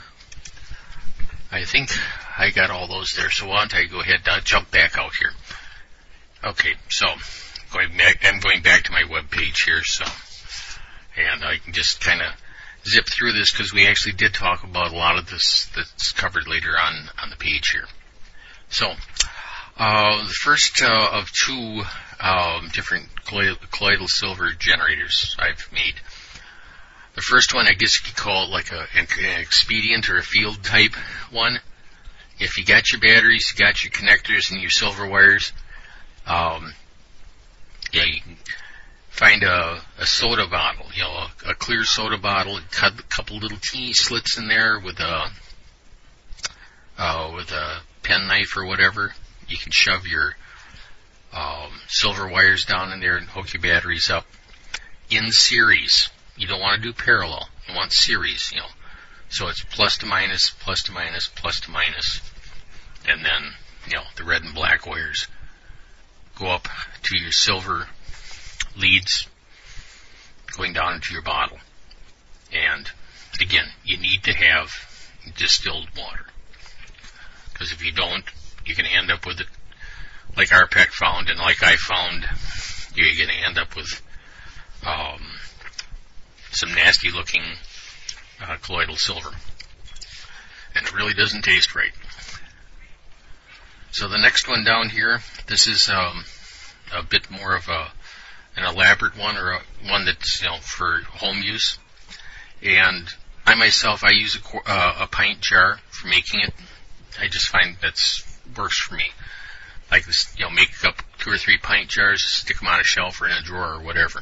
I think I got all those there. So why don't I go ahead and jump back out here. Okay, so going back, I'm going back to my web page here, so, and I can just kind of zip through this because we actually did talk about a lot of this that's covered later on on the page here. So, uh, the first uh, of two um, different colloidal, colloidal silver generators I've made. The first one, I guess you could call it like a, an expedient or a field type one. If you got your batteries, you got your connectors and your silver wires, um, yeah, you can find a, a soda bottle, you know, a, a clear soda bottle, cut a couple little teeny slits in there with a, uh, with a pen knife or whatever. You can shove your um, silver wires down in there and hook your batteries up in series. You don't want to do parallel. You want series, you know. So it's plus to minus, plus to minus, plus to minus. And then, you know, the red and black wires go up to your silver leads going down into your bottle. And again, you need to have distilled water. Because if you don't, you're going to end up with it like R P E C found and like I found, you're going to end up with um, some nasty looking uh, colloidal silver. And it really doesn't taste right. So the next one down here, this is um, a bit more of a an elaborate one, or a, one that's, you know, for home use. And I myself, I use a, uh, a pint jar for making it. I just find that's works for me. Like this, you know, make up two or three pint jars, stick them on a shelf or in a drawer or whatever.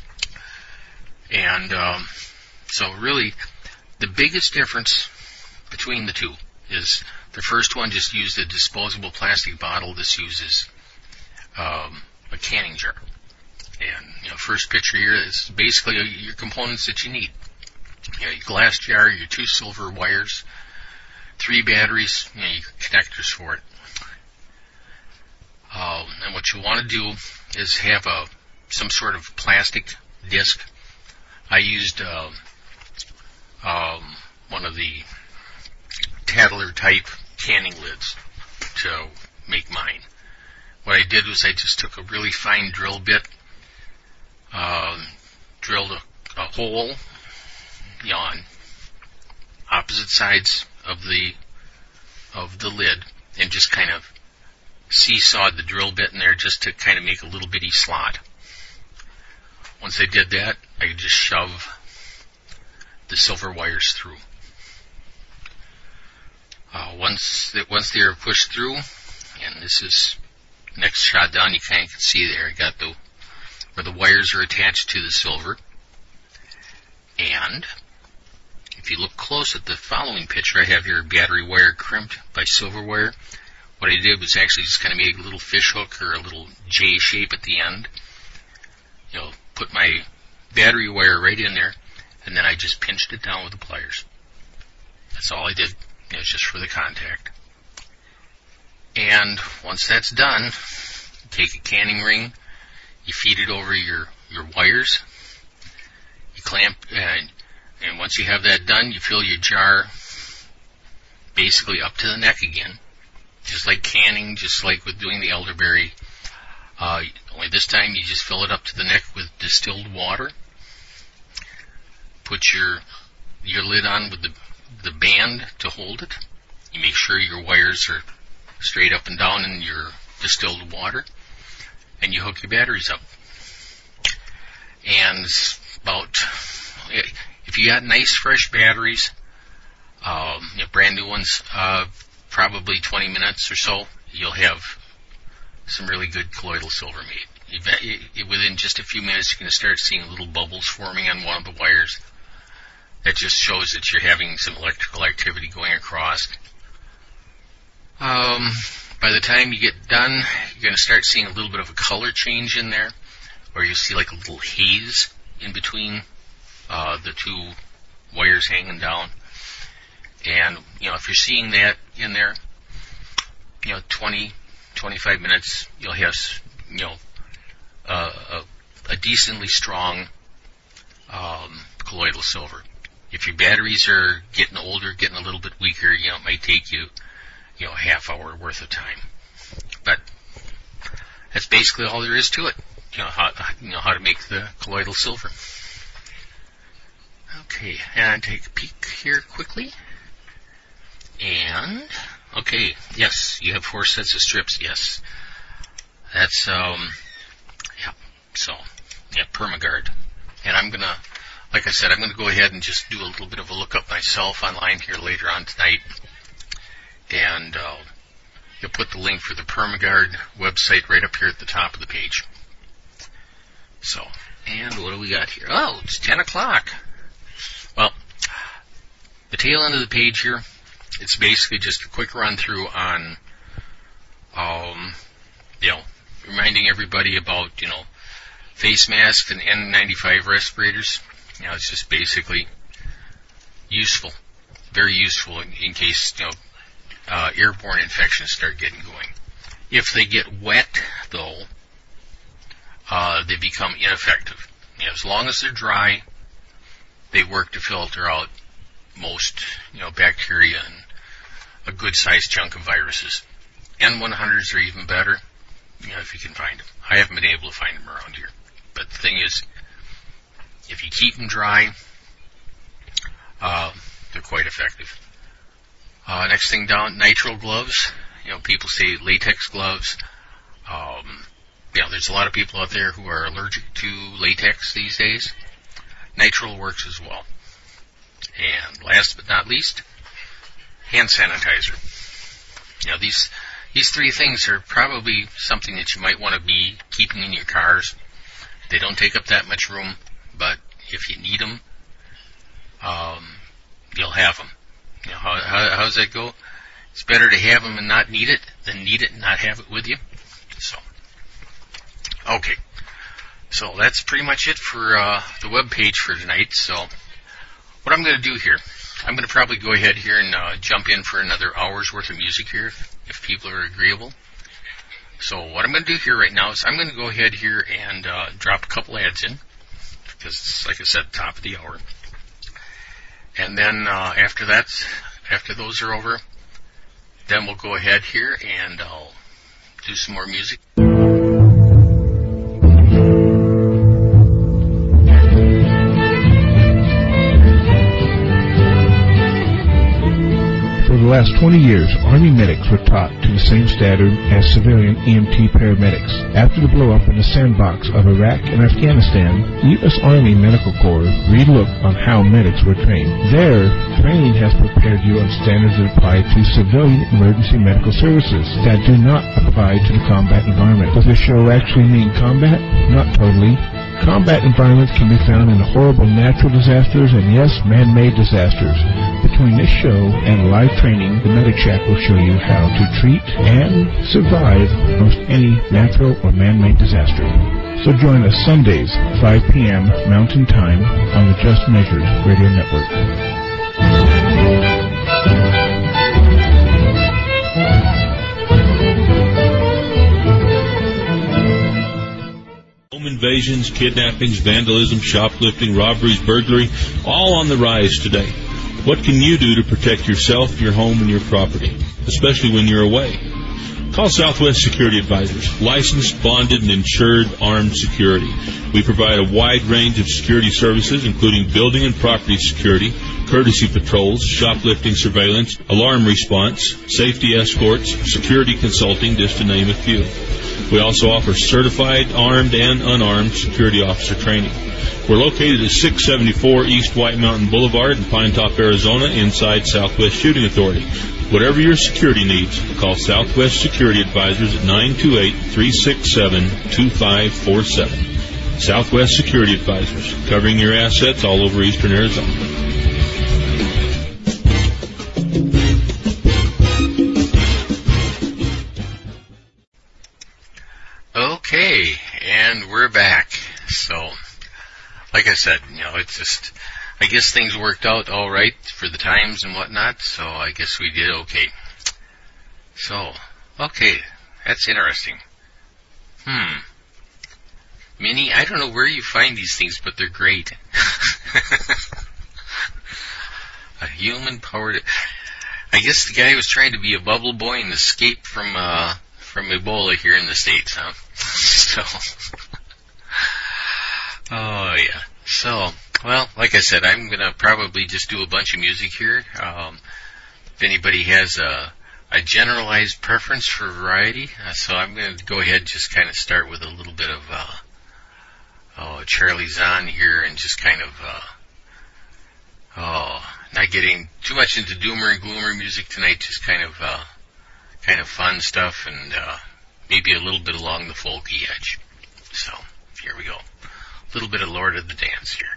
And um, so really, the biggest difference between the two is the first one just used a disposable plastic bottle. This uses um, a canning jar. And, you know, first picture here is basically your components that you need. You know, your glass jar, your two silver wires, three batteries, you know, your connectors for it. Um, and what you want to do is have a some sort of plastic disc. I used uh, um, one of the Tattler type canning lids to make mine. What I did was I just took a really fine drill bit, um, drilled a, a hole, you know, on opposite sides of the of the lid, and just kind of seesawed the drill bit in there just to kind of make a little bitty slot. Once I did that, I could just shove the silver wires through. Uh, once that once they are pushed through, and this is next shot down, you kind of can see there, I got the where the wires are attached to the silver. And if you look close at the following picture, I have your battery wire crimped by silver wire. What I did was actually just kind of make a little fish hook or a little J shape at the end. You know, put my battery wire right in there, and then I just pinched it down with the pliers. That's all I did. It was just for the contact. And once that's done, you take a canning ring, you feed it over your, your wires, you clamp, and, and once you have that done, you fill your jar basically up to the neck again. Just like canning, just like with doing the elderberry. Uh, only this time you just fill it up to the neck with distilled water. Put your your lid on with the the band to hold it. You make sure your wires are straight up and down in your distilled water, and you hook your batteries up. And about, if you got nice fresh batteries, um, you know, brand new ones, uh, probably twenty minutes or so, you'll have some really good colloidal silver made. You bet, you, you, within just a few minutes, you're going to start seeing little bubbles forming on one of the wires. That just shows that you're having some electrical activity going across. Um, by the time you get done, you're going to start seeing a little bit of a color change in there, or you'll see like a little haze in between uh, the two wires hanging down. And, you know, if you're seeing that in there, you know, twenty, twenty-five minutes, you'll have, you know, uh, a, a decently strong um, colloidal silver. If your batteries are getting older, getting a little bit weaker, you know, it might take you, you know, a half hour worth of time. But that's basically all there is to it. You know, how, you know, how to make the colloidal silver. Okay, and take a peek here quickly. And, okay, yes, you have four sets of strips, yes. That's, um, yeah, so, yeah, Permaguard. And I'm gonna, like I said, I'm gonna go ahead and just do a little bit of a lookup myself online here later on tonight. And, uh, you'll put the link for the Permaguard website right up here at the top of the page. So, and what do we got here? Oh, it's ten o'clock. Well, the tail end of the page here, it's basically just a quick run through on, um, you know, reminding everybody about, you know, face masks and N ninety-five respirators. You know, it's just basically useful, very useful in, in case, you know, uh, airborne infections start getting going. If they get wet, though, uh, they become ineffective. You know, as long as they're dry, they work to filter out most, you know, bacteria and a good-sized chunk of viruses. N one hundreds are even better, you know, if you can find them. I haven't been able to find them around here. But the thing is, if you keep them dry, uh, they're quite effective. Uh, next thing down, nitrile gloves. You know, people say latex gloves. Um, you know, there's a lot of people out there who are allergic to latex these days. Nitrile works as well. And last but not least, hand sanitizer. You know, these these three things are probably something that you might want to be keeping in your cars. They don't take up that much room, but if you need them, um, you'll have them. You know, how, how, how does that go? It's better to have them and not need it than need it and not have it with you. So, okay. So that's pretty much it for uh, the web page for tonight. So what I'm going to do here, I'm going to probably go ahead here and uh, jump in for another hour's worth of music here if, if people are agreeable. So what I'm going to do here right now is I'm going to go ahead here and uh, drop a couple ads in because it's, like I said, top of the hour. And then uh, after that, after those are over, then we'll go ahead here and I'll do some more music. For the last twenty years, Army medics were taught to the same standard as civilian E M T paramedics. After the blow-up in the sandbox of Iraq and Afghanistan, the U S Army Medical Corps relooked on how medics were trained. Their training has prepared you on standards that apply to civilian emergency medical services that do not apply to the combat environment. Does this show actually mean combat? Not totally. Combat environments can be found in horrible natural disasters and, yes, man-made disasters. Between this show and live training, the Medic Shack will show you how to treat and survive most any natural or man-made disaster. So join us Sundays, five p.m. Mountain Time on the Just Measured Radio Network. Home invasions, kidnappings, vandalism, shoplifting, robberies, burglary, all on the rise today. What can you do to protect yourself, your home, and your property, especially when you're away? Call Southwest Security Advisors, licensed, bonded, and insured armed security. We provide a wide range of security services, including building and property security, courtesy patrols, shoplifting surveillance, alarm response, safety escorts, security consulting, just to name a few. We also offer certified, armed, and unarmed security officer training. We're located at six seventy-four East White Mountain Boulevard in Pine Top, Arizona, inside Southwest Shooting Authority. Whatever your security needs, call Southwest Security Advisors at nine two eight, three six seven, two five four seven. Southwest Security Advisors, covering your assets all over eastern Arizona. Okay, and we're back. So, like I said, you know, it's just, I guess things worked out all right for the times and whatnot, so I guess we did okay. So, okay, that's interesting. Hmm. Minnie, I don't know where you find these things, but they're great. A human-powered... I guess the guy was trying to be a bubble boy and escape from, uh, from Ebola here in the States, huh? So... oh, yeah. So, well, like I said, I'm going to probably just do a bunch of music here. Um, if anybody has a, a generalized preference for variety, uh, so I'm going to go ahead and just kind of start with a little bit of uh, oh, Charlie Zahn here and just kind of, uh, oh, not getting too much into doomer and gloomer music tonight, just kind of, uh, kind of fun stuff and uh, maybe a little bit along the folky edge. So, here we go. A little bit of Lord of the Dance here.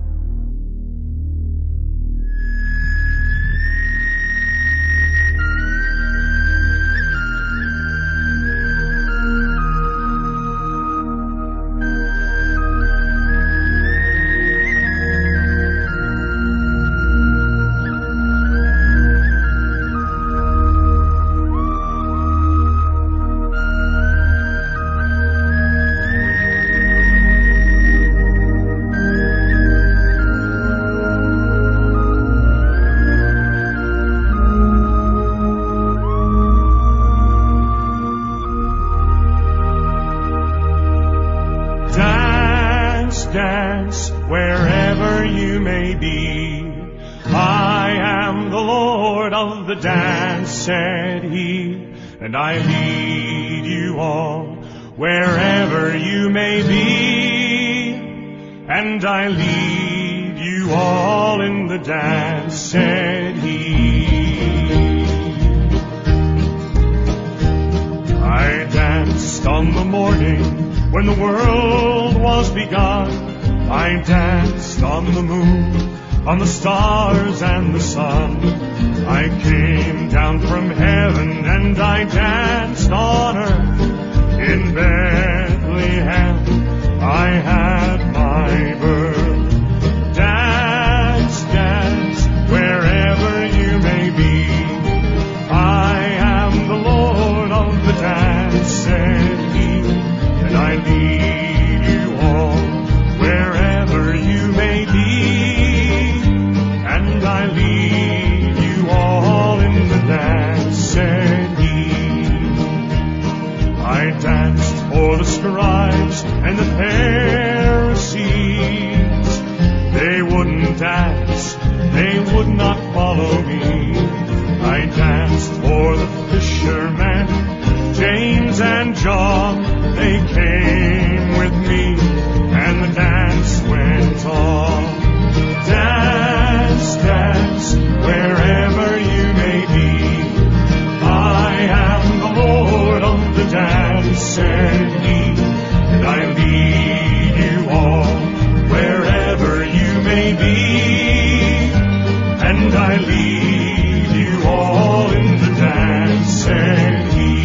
And I lead you all wherever you may be, and I lead you all in the dance, said he. I danced on the morning when the world was begun. I danced on the moon, on the stars and the sun. I came down from heaven and I danced on earth. In Bethlehem I had my birth. Dance, dance, wherever you may be. I am the Lord of the dance, said he. And I lead you all wherever you may be. And I lead you all in the dance, said he. I danced for the scribes and the Pharisees. They wouldn't dance, they would not follow me. I danced for the fishermen, James and John. They came with me, and the dance went on. Dance, dance, wherever you may be. I am the Lord of the dance, said he. And I lead you all wherever you may be. And I lead you all in the dance, said he.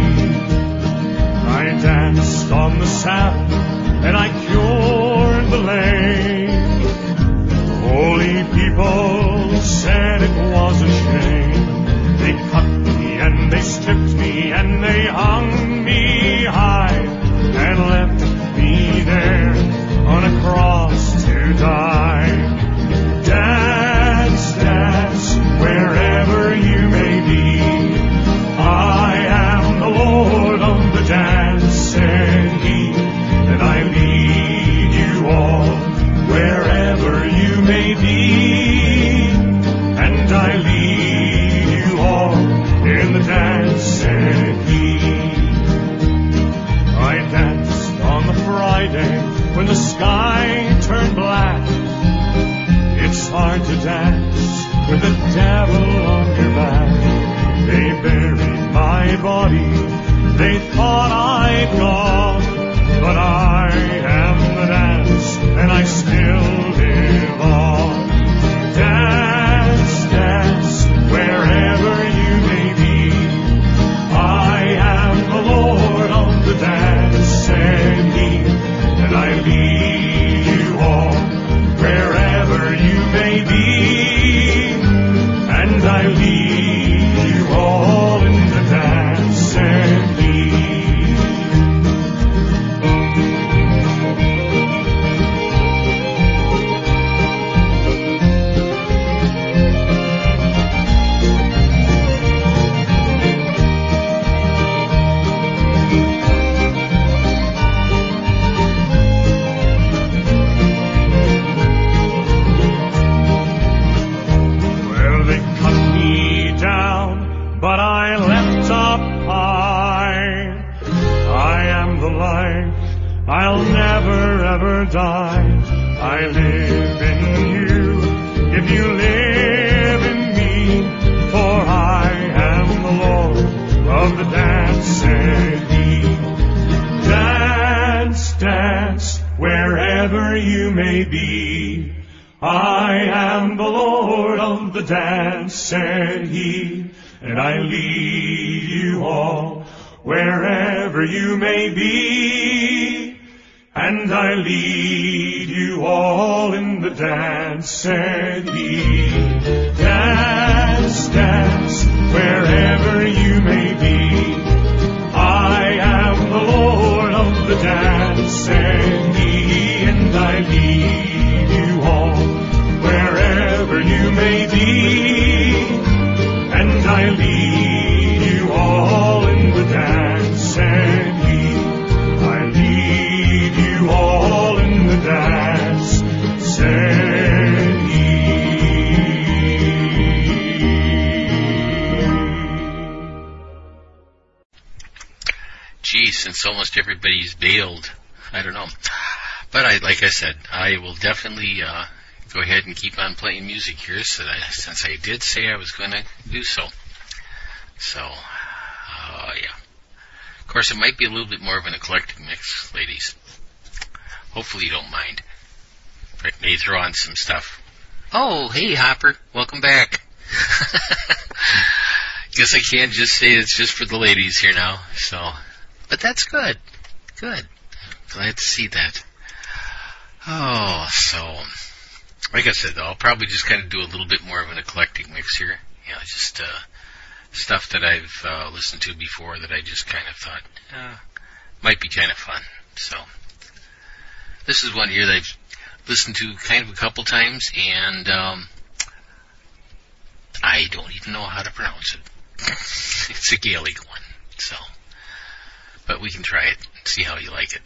I danced on the Sabbath and I cured the lame. Holy people said it was a shame. They cut me and they stripped me and they hung me high and left me there on a cross to die. Dance, dance, wherever you may be. I am the Lord of the dance, said he. And I lead you all wherever you may be, and I lead you all in the dance, said he. I danced on the Friday when the sky turned black. It's hard to dance with the devil on your back. They buried my body, they thought I'd gone, but I am the dance, and I still live on. Dance, dance, wherever you may be. I am the Lord of the dance, said he, and I lead you all wherever you may be, and I lead you all in the dance, said he. But I left up high. I am the light, I'll never ever die. I live in you, if you live in me, for I am the Lord of the dance, said he. Dance, dance, wherever you may be. I am the Lord of the dance, said he, and I lead you all wherever you may be, and I lead you all in the dance, said he. Dance, dance, wherever you may be. I am the Lord of the dance, said he, and I lead you all wherever you may be, and I lead you all in the dance, said he. I lead you all in the dance, said he. Gee, since almost everybody's bailed, I don't know. But I, like I said, I will definitely uh, go ahead and keep on playing music here, so that I, since I did say I was going to do so. So, uh, yeah. Of course, it might be a little bit more of an eclectic mix, ladies. Hopefully you don't mind. I may throw on some stuff. Oh, hey, Hopper. Welcome back. Guess I can't just say it's just for the ladies here now, so. But that's good. Good. Glad to see that. Oh, so, like I said, though, I'll probably just kind of do a little bit more of an eclectic mix here. You know, just uh, stuff that I've uh, listened to before that I just kind of thought uh, might be kind of fun. So, this is one here that I've listened to kind of a couple times, and um, I don't even know how to pronounce it. It's a Gaelic one, so. But we can try it and see how you like it.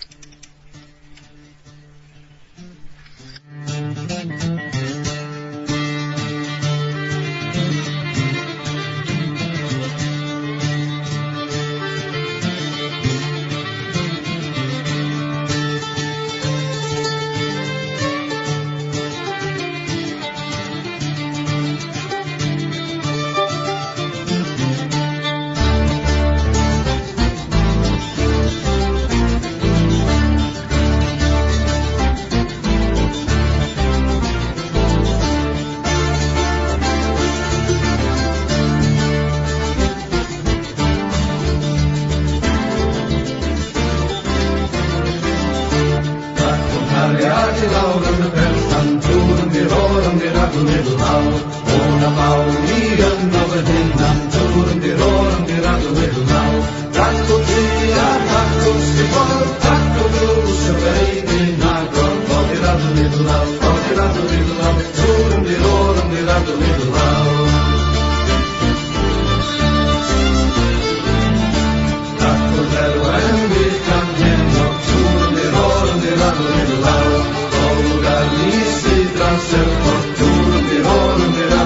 Fortuna,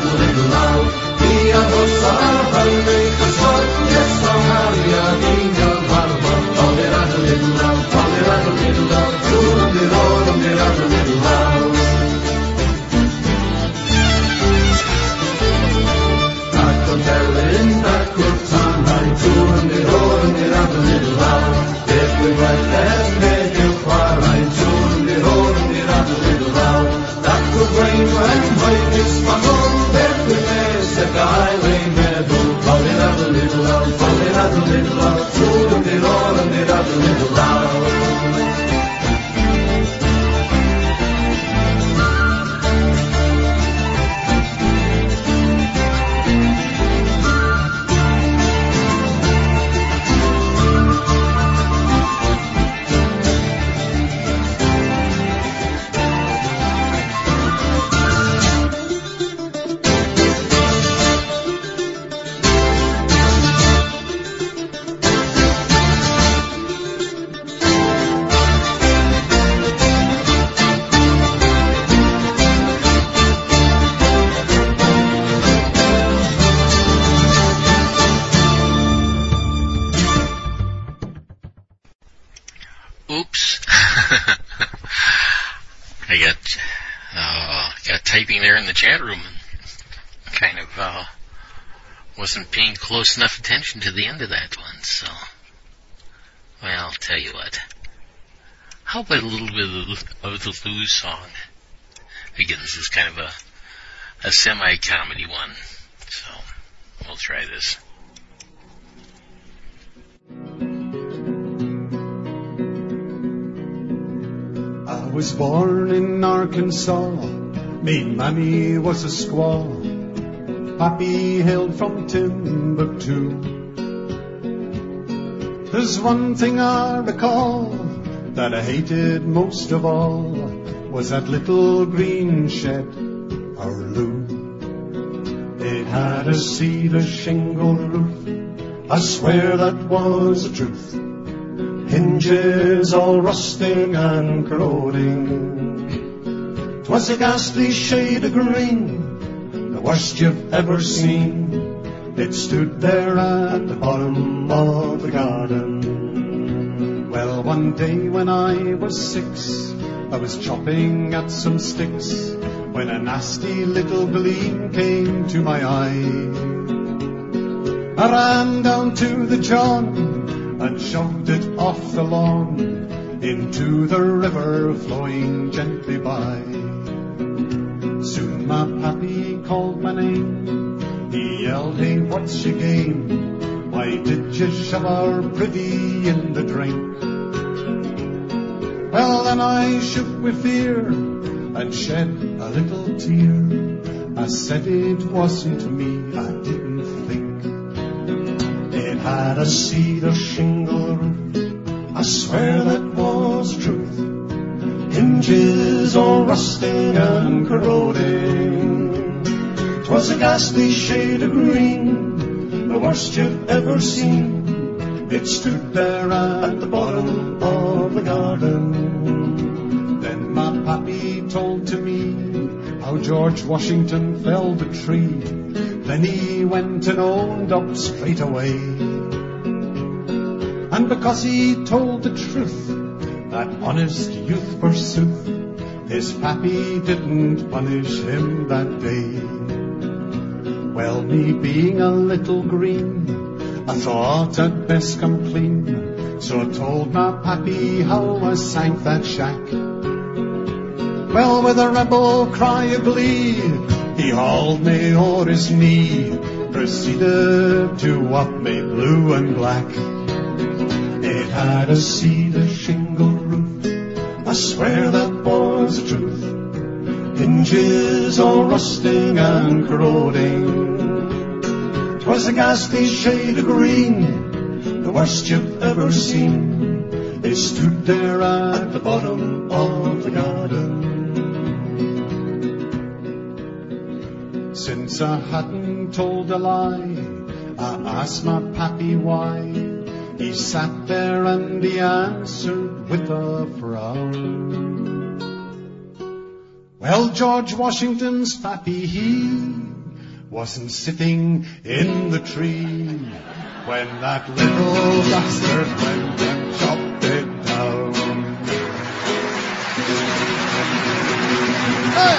with my best made you choir line, toodle-de-roll and de-raddle-diddle-row. That good rain when white is spangled, there we may set the highway meadow. Folly-raddle-diddle-row, folly-raddle-diddle-row, toodle-de-roll and de-raddle-diddle-row. Oops. I got, uh, got typing there in the chat room and kind of, uh, wasn't paying close enough attention to the end of that one, so, well, I'll tell you what. How about a little bit of the, of the blues song? Again, this is kind of a, a semi-comedy one, so we'll try this. I was born in Arkansas, me mammy was a squaw, pappy hailed from Timbuktu. There's one thing I recall that I hated most of all, was that little green shed, our loo. It had a cedar shingle roof, I swear that was the truth. Hinges all rusting and corroding. 'Twas a ghastly shade of green, the worst you've ever seen. It stood there at the bottom of the garden. Well, one day when I was six, I was chopping at some sticks, when a nasty little gleam came to my eye. I ran down to the John and shoved it off the lawn into the river flowing gently by. Soon my pappy called my name. He yelled, "Hey, what's your game? Why did you shove our privy in the drink?" Well, then I shook with fear and shed a little tear. I said it wasn't me, I didn't think. It had a cedar shingle roof, I swear that was truth. Hinges all rusting and corroding. 'Twas a ghastly shade of green, the worst you've ever seen. It stood there at the bottom of the garden. Then my pappy told to me how George Washington felled a tree. Then he went and owned up straight away. And because he told the truth, that honest youth forsooth, his pappy didn't punish him that day. Well, me being a little green, I thought I'd best come clean, so I told my pappy how I sank that shack. Well, with a rebel cry of glee, he hauled me o'er his knee, proceeded to whop me blue and black. It had a cedar shingle roof, I swear that was the truth. Hinges all rusting and corroding. 'Twas a ghastly shade of green, the worst you've ever seen. It stood there at the bottom of the garden. Since I hadn't told a lie, I asked my pappy why. He sat there and he answered with a frown. Well, George Washington's pappy, he wasn't sitting in the tree when that little bastard went and chopped it down. Hey!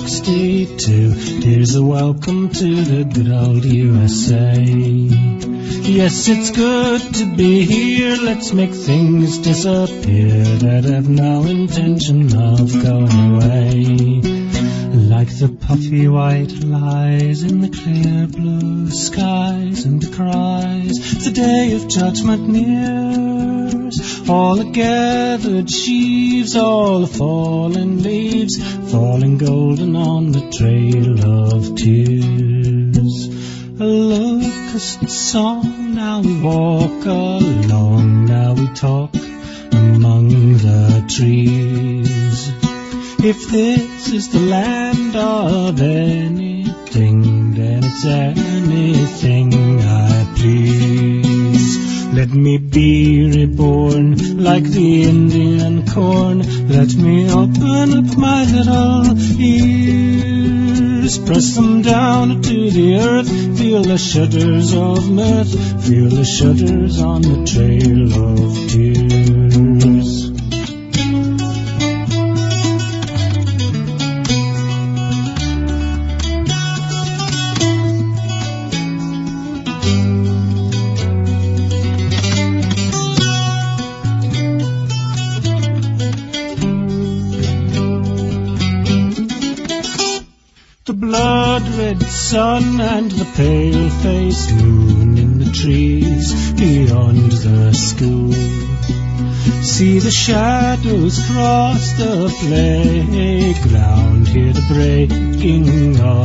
sixty-two. Here's a welcome to the good old U S A. Yes, it's good to be here. Let's make things disappear that have no intention of going away. Like the puffy white lies in the clear blue skies and the cries, the day of judgment nears. All the gathered sheaves, all the fallen leaves, falling golden on the trail of tears. A locust song, now we walk along, now we talk among the trees. If this is the land of anything, then it's anything I please. Let me be reborn like the Indian corn. Let me open up my little ears, press them down to the earth, feel the shudders of mirth, feel the shudders on the trail of tears. Blood-red sun and the pale-faced moon in the trees beyond the school. See the shadows cross the playground, hear the breaking of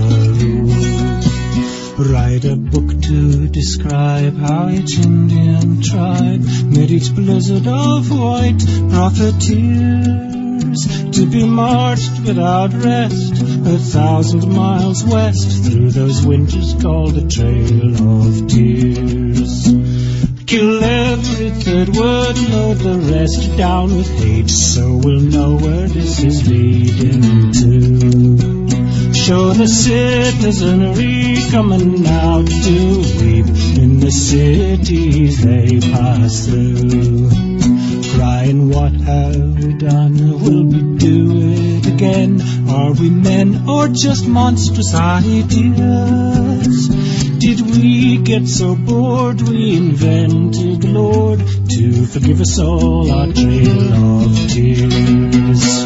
the rule. Write a book to describe how each Indian tribe met each blizzard of white profiteers, to be marched without rest a thousand miles west through those winters called the Trail of Tears. Kill every third word, load the rest down with hate, so we'll know where this is leading to. Show the citizenry coming out to weep in the cities they pass through, crying, what have we done? Will we do it again? Are we men or just monstrous ideas? Did we get so bored we invented the Lord to forgive us all our trail of tears?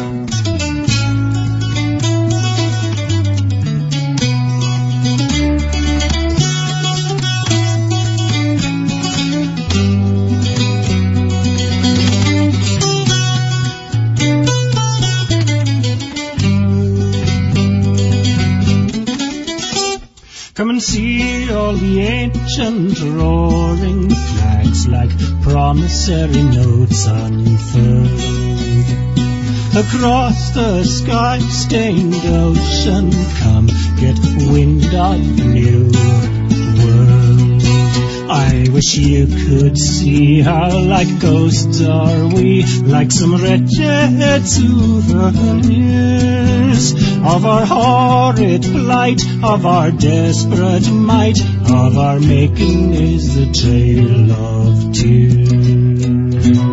Come and see all the ancient roaring flags like promissory notes unfurled across the sky-stained ocean. Come get wind of the new world. I wish you could see how like ghosts are we, like some wretched souvenirs of our horrid plight, of our desperate might, of our making is the trail of tears.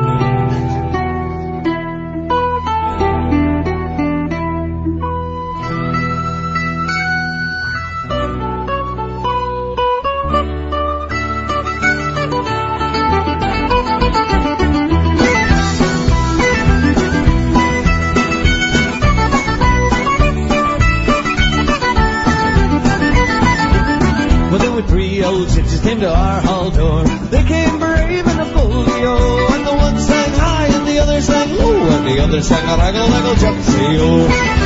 Came to our hall door. They came brave in a folio, and the one sang high and the other sang low, and the other sang a raggle raggle jumpsy-o.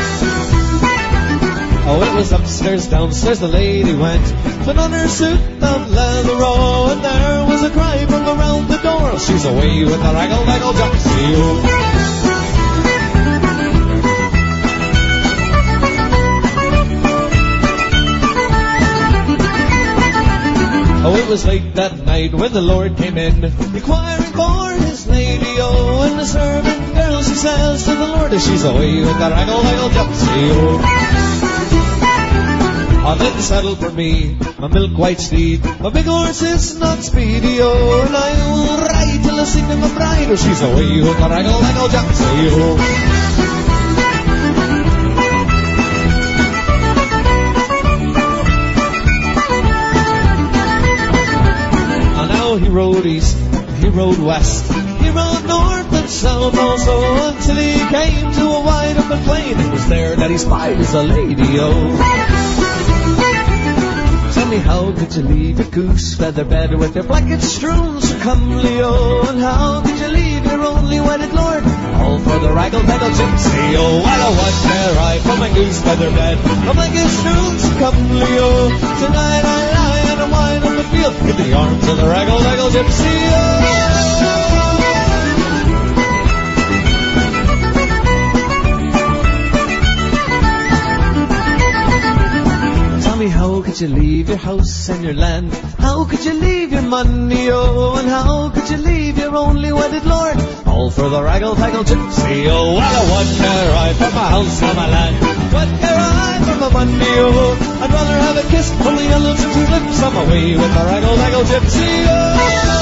Oh, it was upstairs, downstairs the lady went, put on her suit of leather, oh, and there was a cry from around the door, she's away with the raggle raggle jumpsy-o. Oh, it was late that night when the Lord came in, inquiring for his lady, oh, and the servant girl, she says to the Lord, as she's away with the raggle-raggle gypsy, oh. Oh, then saddle for me, my milk-white steed, my big horse is not speedy, oh, and I will ride till I see my bride, oh, she's away with the raggle-raggle gypsy, oh. rode east, he rode west, he rode north and south also, until he came to a wide open plain. It was there that he spied his a lady, oh. Tell me, how could you leave your goose feather bed with your blanket strewn so comely, oh? And how could you leave your only wedded lord, all for the raggle-taggle gypsy, oh? Well, what care I for my goose feather bed, my blanket strewn so comely, oh? Tonight I lie and I whine on the field in the arms of the raggle-taggle gypsy, oh. How could you leave your house and your land? How could you leave your money, oh? And how could you leave your only wedded lord, all for the raggle-taggle gypsy, oh? Well, what care I for my house and my land? What care I for my money, oh? I'd rather have a kiss from the yellow to two lips on my way with the raggle-taggle gypsy, oh.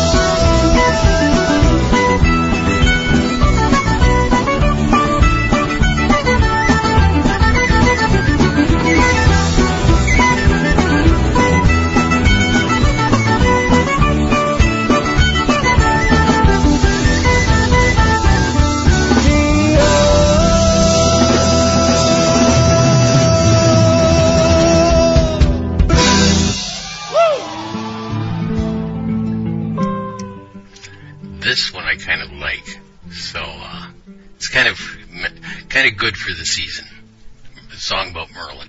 This one I kind of like, so uh, it's kind of kind of good for the season. A song about Merlin.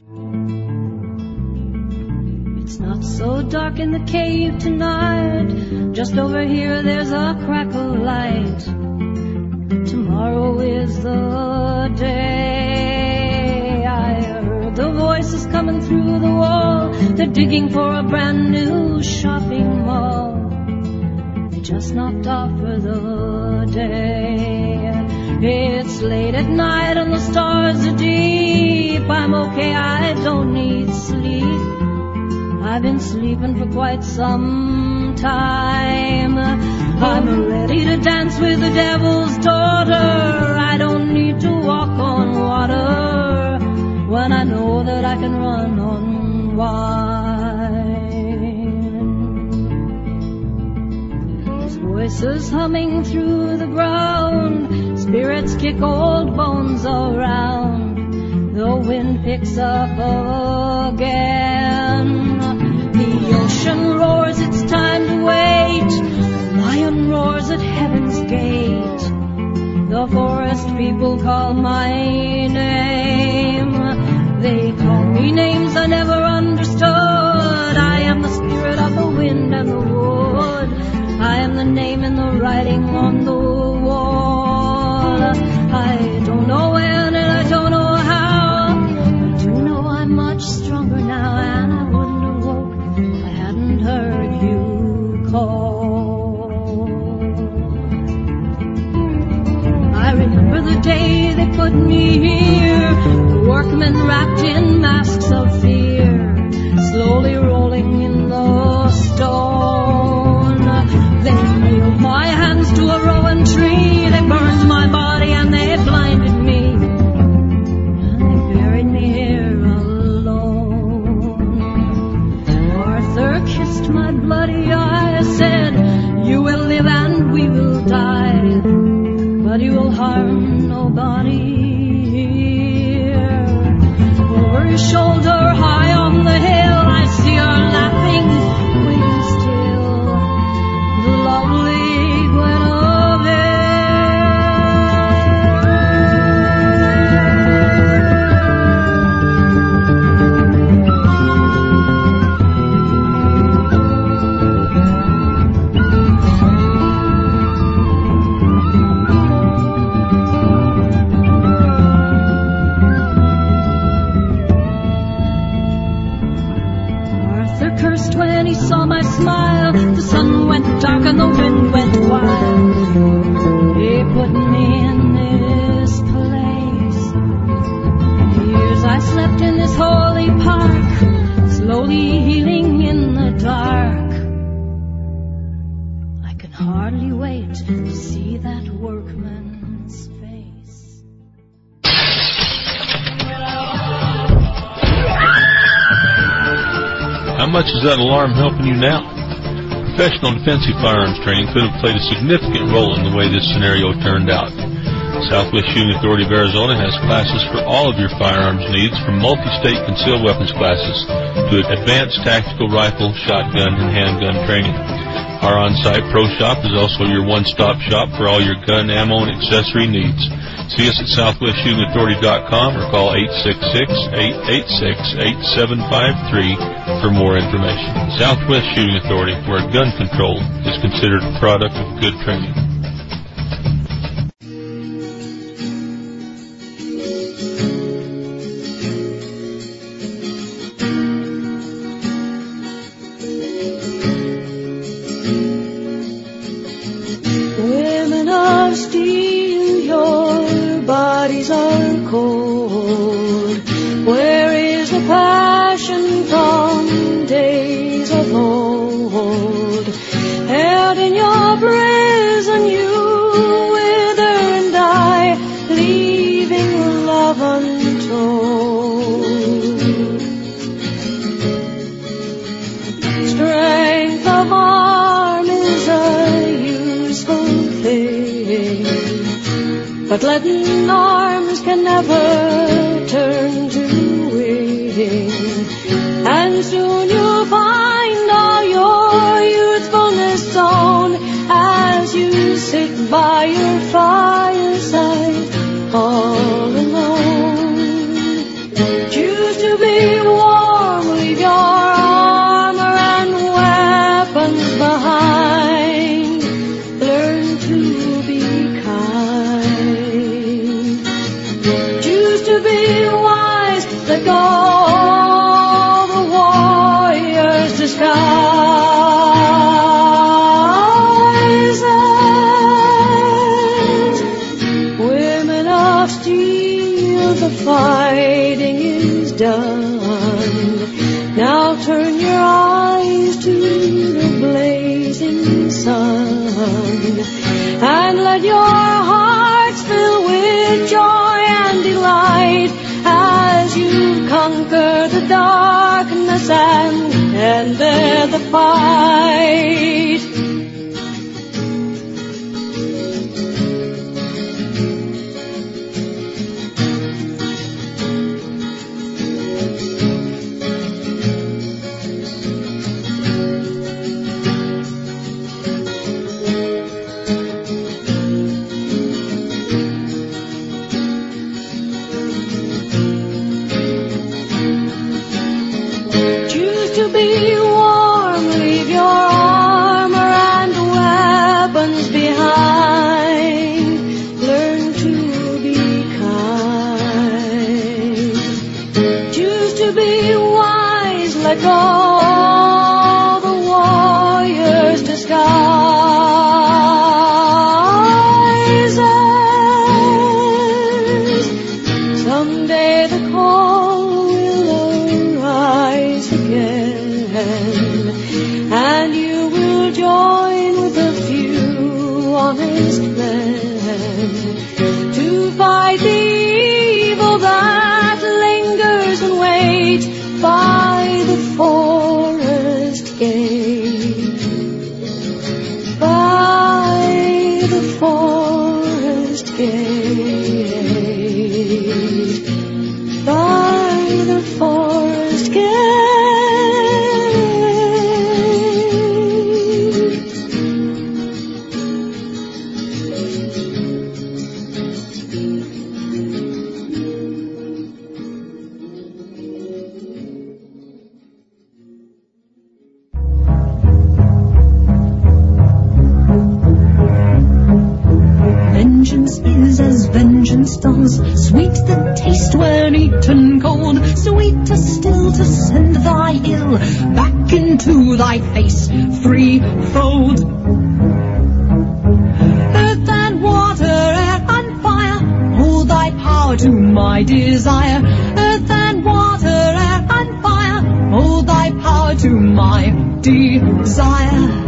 It's not so dark in the cave tonight. Just over here there's a crackle light. Tomorrow is the day. I heard the voices coming through the wall. They're digging for a brand new shopping mall. Just knocked off for the day. It's late at night and the stars are deep. I'm okay, I don't need sleep. I've been sleeping for quite some time. I'm ready to dance with the devil's daughter. I don't need to walk on water when I know that I can run on wine. Voices humming through the ground, spirits kick old bones around. The wind picks up again. The ocean roars, it's time to wait. The lion roars at heaven's gate. The forest people call my name. They call me names I never understood. I am the spirit of the wind and the wood. I am the name in the writing on the wall. I don't know when and I don't know how. I do know I'm much stronger now, and I wouldn't have woke if I hadn't heard you call. I remember the day they put me here, the workmen wrapped in masks of fear, slowly rolling in the stone. They nailed my hands to a rowan tree. They burned my body and they blinded me. And they buried me here alone. Arthur kissed my bloody eyes, said, you will live and we will die, but you will harm nobody here. Over his shoulder, high on the hill, I see her laughing, waiting still. The lovely cursed when he saw my smile. The sun went dark and the wind went wild. He put me in this place. Years I slept in this holy park, slowly healing in the dark. I can hardly wait to see that workman's face. How much is that alarm helping you now? Professional defensive firearms training could have played a significant role in the way this scenario turned out. Southwest Shooting Authority of Arizona has classes for all of your firearms needs, from multi-state concealed weapons classes to advanced tactical rifle, shotgun, and handgun training. Our on-site pro shop is also your one-stop shop for all your gun, ammo, and accessory needs. See us at southwest shooting authority dot com or call eight six six, eight eight six, eight seven five three for more information. Southwest Shooting Authority, where gun control is considered a product of good training. Women of steel, your bodies are cold. Where is the passion from days of old? Held in your prison, you wither and die, leaving love untold. Strength of arm is a useful thing, but leaden arms can never turn to wing. And soon you'll find all your youthfulness sown as you sit by your fireside all alone. Choose to be warm, leave your armor and weapons behind. Learn to be kind. Choose to be wise, let go the warrior's disguises. Women of steel, the fighting is done. Now turn your eyes to the blazing sun, and let your hearts fill with joy and delight as you conquer the darkness and end there the fight. Choose to be warm, leave your armor and weapons behind. Learn to be kind. Choose to be wise, let go the warrior's disguises. Someday the call will arise again, and you will join with a few honest men to fight the evil that lingers and waits by the forest gate. By the forest gate. By the forest gate. Vengeance is as vengeance does, sweet the taste when eaten cold, sweeter still to send thy ill back into thy face threefold. Earth and water, air and fire, hold thy power to my desire. Earth and water, air and fire, hold thy power to my desire.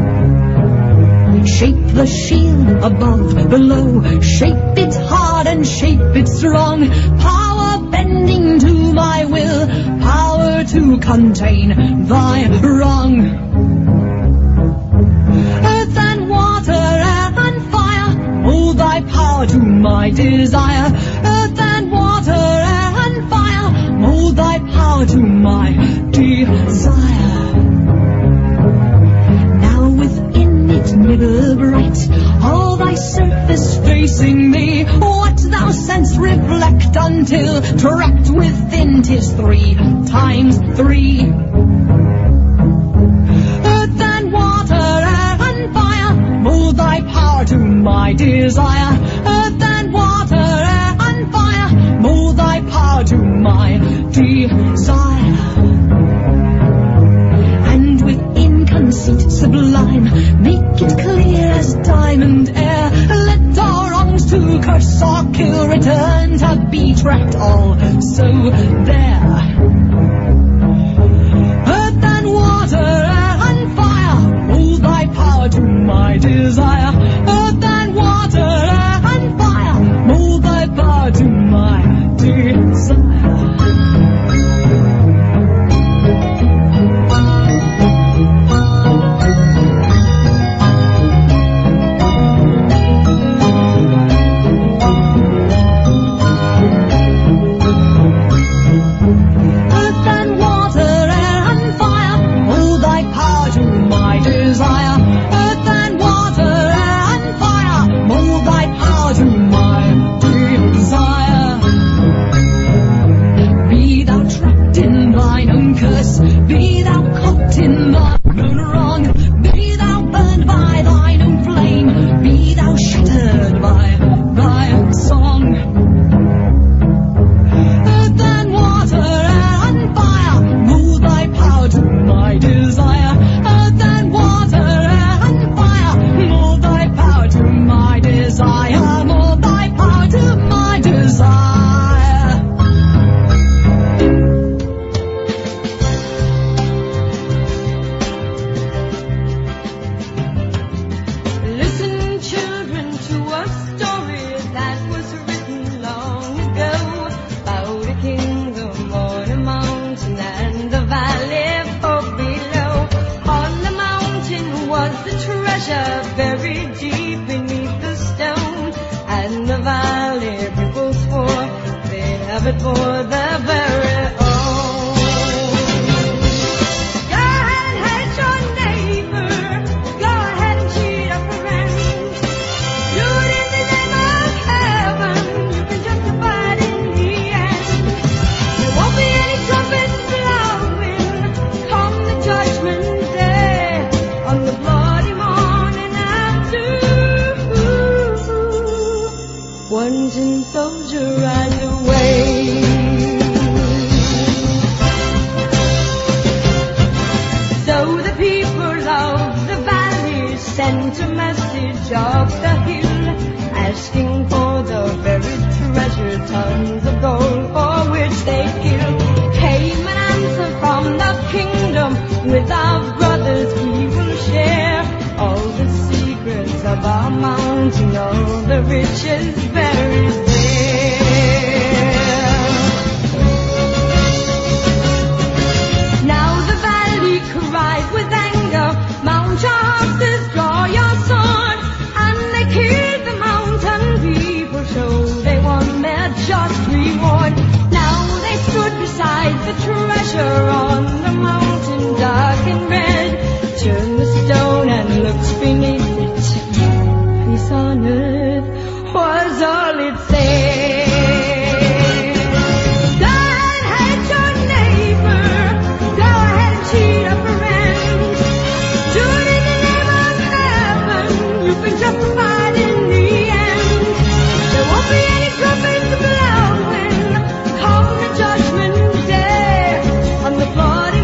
Shape the shield above, below, shape it hard and shape it strong. Power bending to my will, power to contain thy wrong. power to my desire. Earth and water, air and fire, mold thy power to my desire. Now within it mirror bright, all thy surface facing me, what thou sense reflect until trapped within 'tis three times three. Earth and water, air and fire, mold thy power to my desire. Earth and water, air and fire, mold thy power to my desire. And within conceit sublime, make it clear as diamond air. Let our wrongs to curse or kill return to be tracked all so there. Earth and water, air and fire, mold thy power to my desire. Earth and water, air and fire, mold thy power to my desire. Be thou caught in thine own wrong, be thou burned by thine own flame, be thou shattered by thy song. Earth and water, air and fire, mold thy power to my desire. Earth and water, air and fire, mold thy power to my desire. Mold thy power to my desire. Buried deep beneath the stone, and the valley peoples swore they'd have it for their very own. Go ahead and hate your neighbor, go ahead and cheat a friend. Do it in the name of heaven, you can justify it in the end. There won't be any trumpets blowing come the judgment day on the bloody morning. One tin soldier ran away. So the people of the valley sent a message up the hill, asking for the buried treasure, tons of gold for which they'd kill. Came an answer from the kingdom, with our brothers we will share all the secrets of our mountain, all the riches buried there. Now the valley cried with anger, mount your horses, draw your sword, and they killed the mountain people, so they won their just reward. Now they stood beside the treasure on the mountain, dark and red, turned the stone and looked beneath it. Peace on earth was all it said. Go ahead and hate your neighbor, go ahead and cheat a friend. Do it in the name of heaven, you've been justified in the end. There won't be any trumpets blowing come the judgment day on the bloody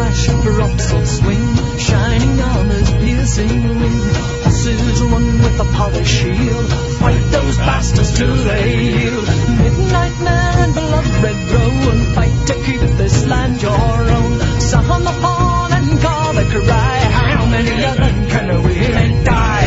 splash, rocks will swing, shining armors piercing ring. Horses run with a polished shield, fight those bastards till they yield. Midnight man and blood red roan, fight to keep this land your own. Sound the horn and call the cry, how many of them can we make die?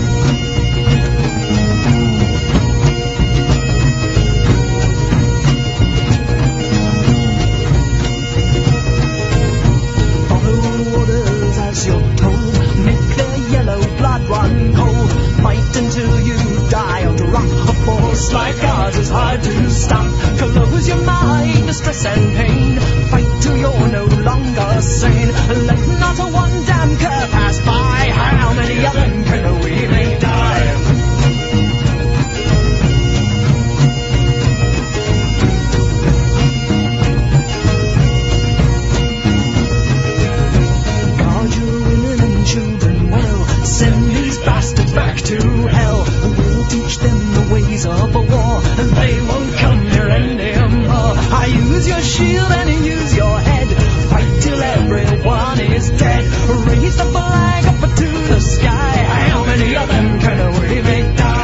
You're told, make the yellow blood run cold. Fight until you die or drop. A force like ours is hard to stop. Close your mind to stress and pain. Fight till you're no longer sane. Let not a one damn cur pass by. How many of them can we make die? Send these bastards back to hell. We'll teach them the ways of a war, and they won't come here anymore. I use your shield and use your head. Fight till everyone is dead. Raise the flag up to the sky. How many of them can we make die?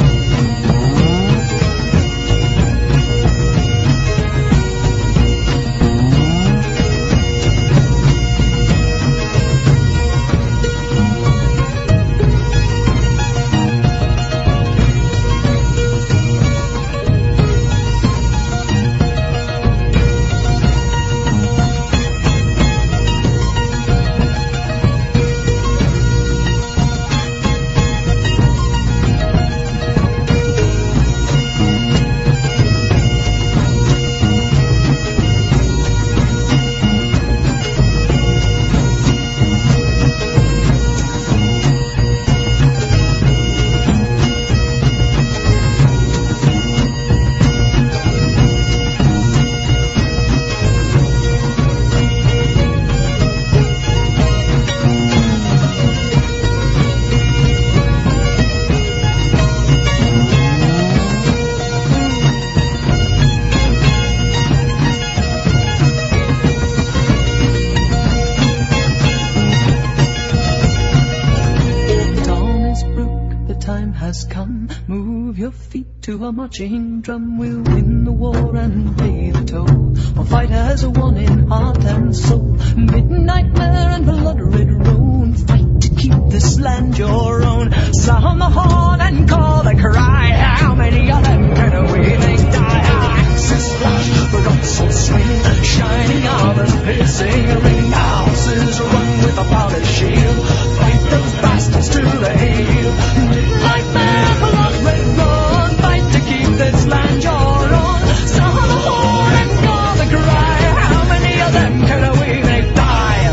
To a marching drum, we'll win the war and pay the toll. We'll fight as a one in heart and soul. Midnight mare and blood red roan, fight to keep this land your own. Sound the horn and call the cry. How many of them can we make die? Axes flash, rocks will swing, shining armors piercing ring. Houses run with a polished shield, fight those bastards till they yield. Midnight mare, blood red roan, to keep this land your own. Sound the horn and call the cry. How many of them can we make die?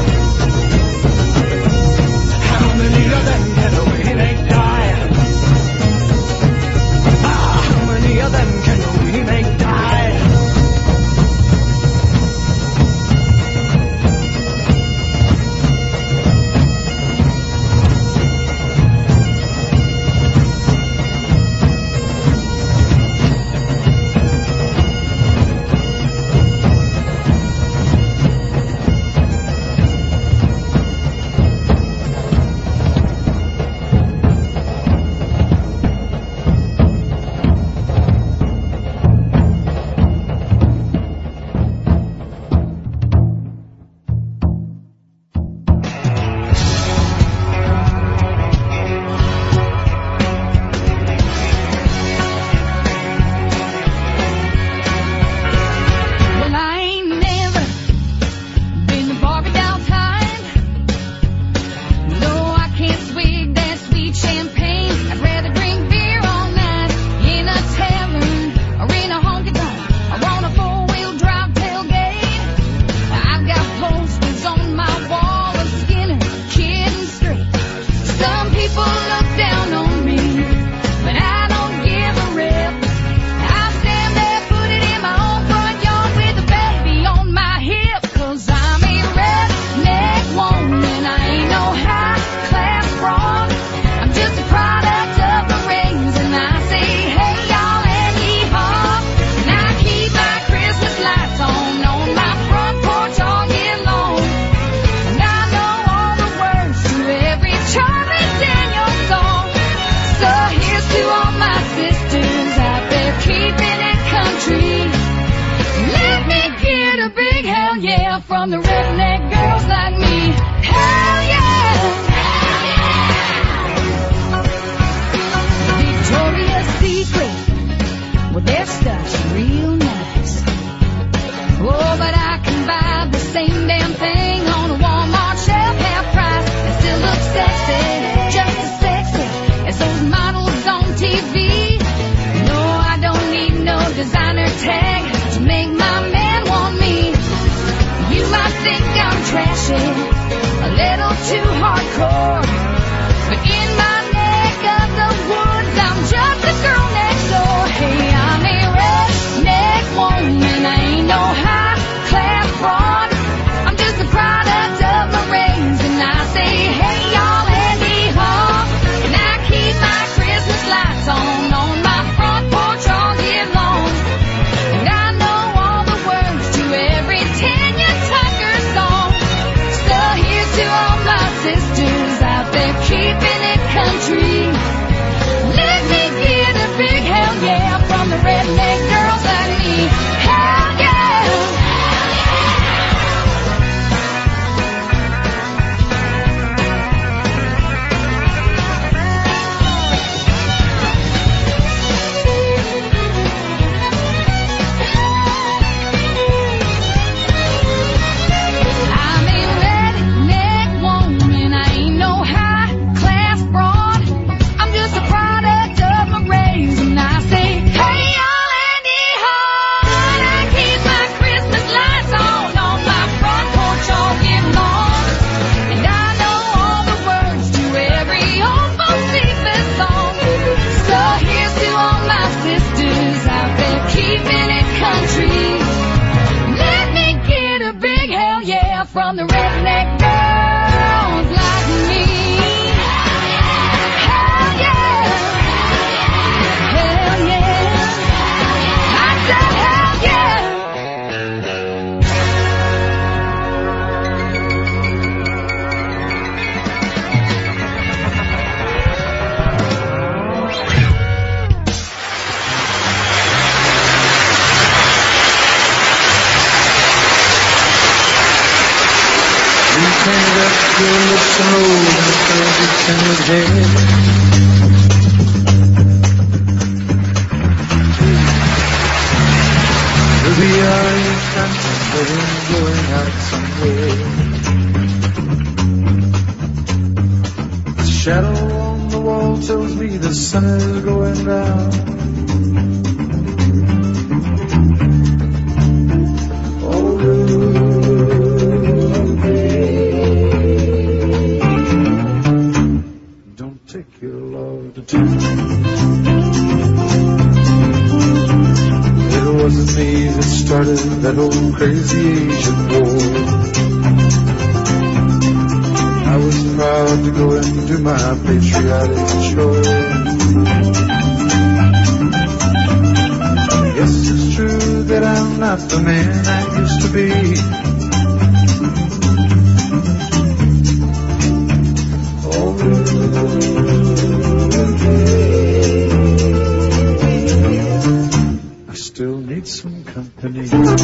How many of them can we make die? Ah, how many of them can we make die? country. Let me get a big hell yeah from the redneck girls like me. Hell yeah! Victoria's Secret, well, their stuff's real nice. Oh, but I can buy the same damn thing on a Walmart shelf, half price, and still look sexy, just as sexy as those models on T V. No, I don't need no designer tag to make my man want me. You might think I'm trashy, a little too hardcore, but in my neck of the woods, I'm just a girl next door. Hey, I'm a redneck woman, I ain't no high-class fraud. I'm just a product of my rains, and I say, hey, y'all, Andy Hall. And I keep my Christmas lights on on my front porch all year long. And I know all the words to every Tanya Tucker song. So here's to all my sisters out there keeping it country. Let me get a big hell yeah from the redneck girls like me. Hell yeah! I'm a redneck woman, I ain't no high-class broad. I'm just a product of my rays, and I say, hey, y'all, Andy Hall. And I keep my Christmas lights on on my front porch all year long. And I know all the words to every old Bocephus song. So here's to all my sisters out there keeping it country. Let me get a big hell yeah from the redneck girls like me. Hell yeah! Hell yeah! I said hell yeah! We turned up your lips and rolled and filled its in his head. Ruby, are you contemplating going out somewhere? The shadow on the wall tells me the sun is going down. Oh, don't take your love to town. It wasn't me that started that old crazy Asian war. I was proud to go and do my patriotic chore. Yes, it's true that I'm not the man I used to be. I still need some company.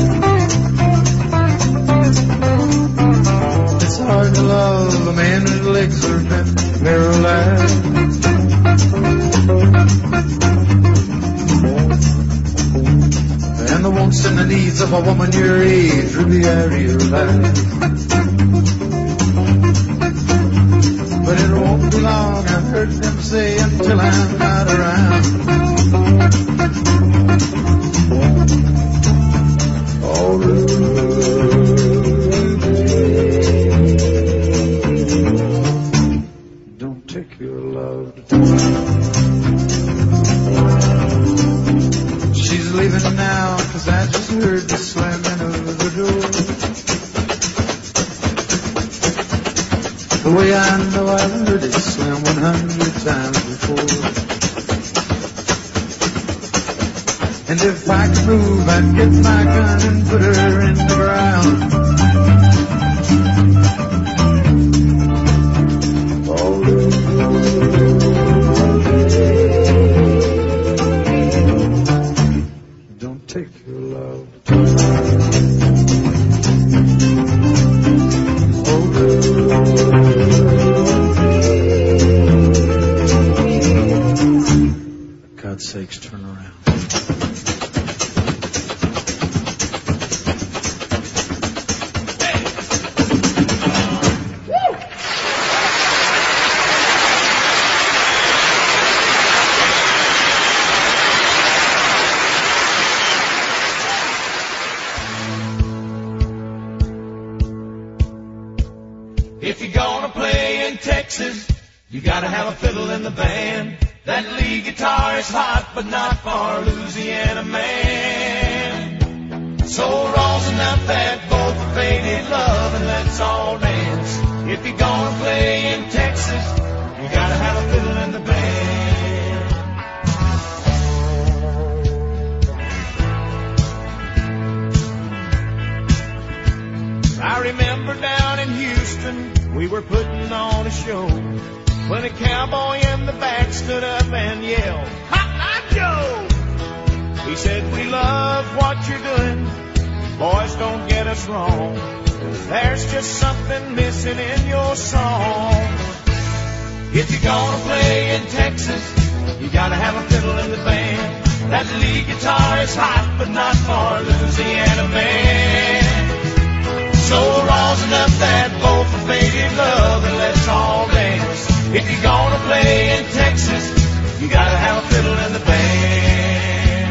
It's hard to love a man whose legs are bent paralyzed. And the wants and the needs of a woman your age, really I realize. But it won't be long, I've heard them say, until I'm not around. Oh, don't take your love to town. She's leaving now, cause I just heard the slamming of the door. The way I know I've heard it slam one hundred times before. And if I could move, I'd get my gun and put her in the ground. Oh, don't take gotta have a fiddle in the band. That lead guitar is hot, but not for Louisiana man. So rosin up that bolt for faded love and let's all dance. If you're gonna play in Texas, you gotta have a fiddle in the band. I remember down in Houston, we were putting on a show, when a cowboy in the back stood up and yelled, "Hot Hot Joe!" He said, "We love what you're doing, boys, don't get us wrong. There's just something missing in your song. If you're gonna play in Texas, you gotta have a fiddle in the band. That lead guitar is hot, but not for Louisiana man. So rosin up that bowl for faded love and let's all dance. If you're gonna play in Texas, you gotta have a fiddle in the band."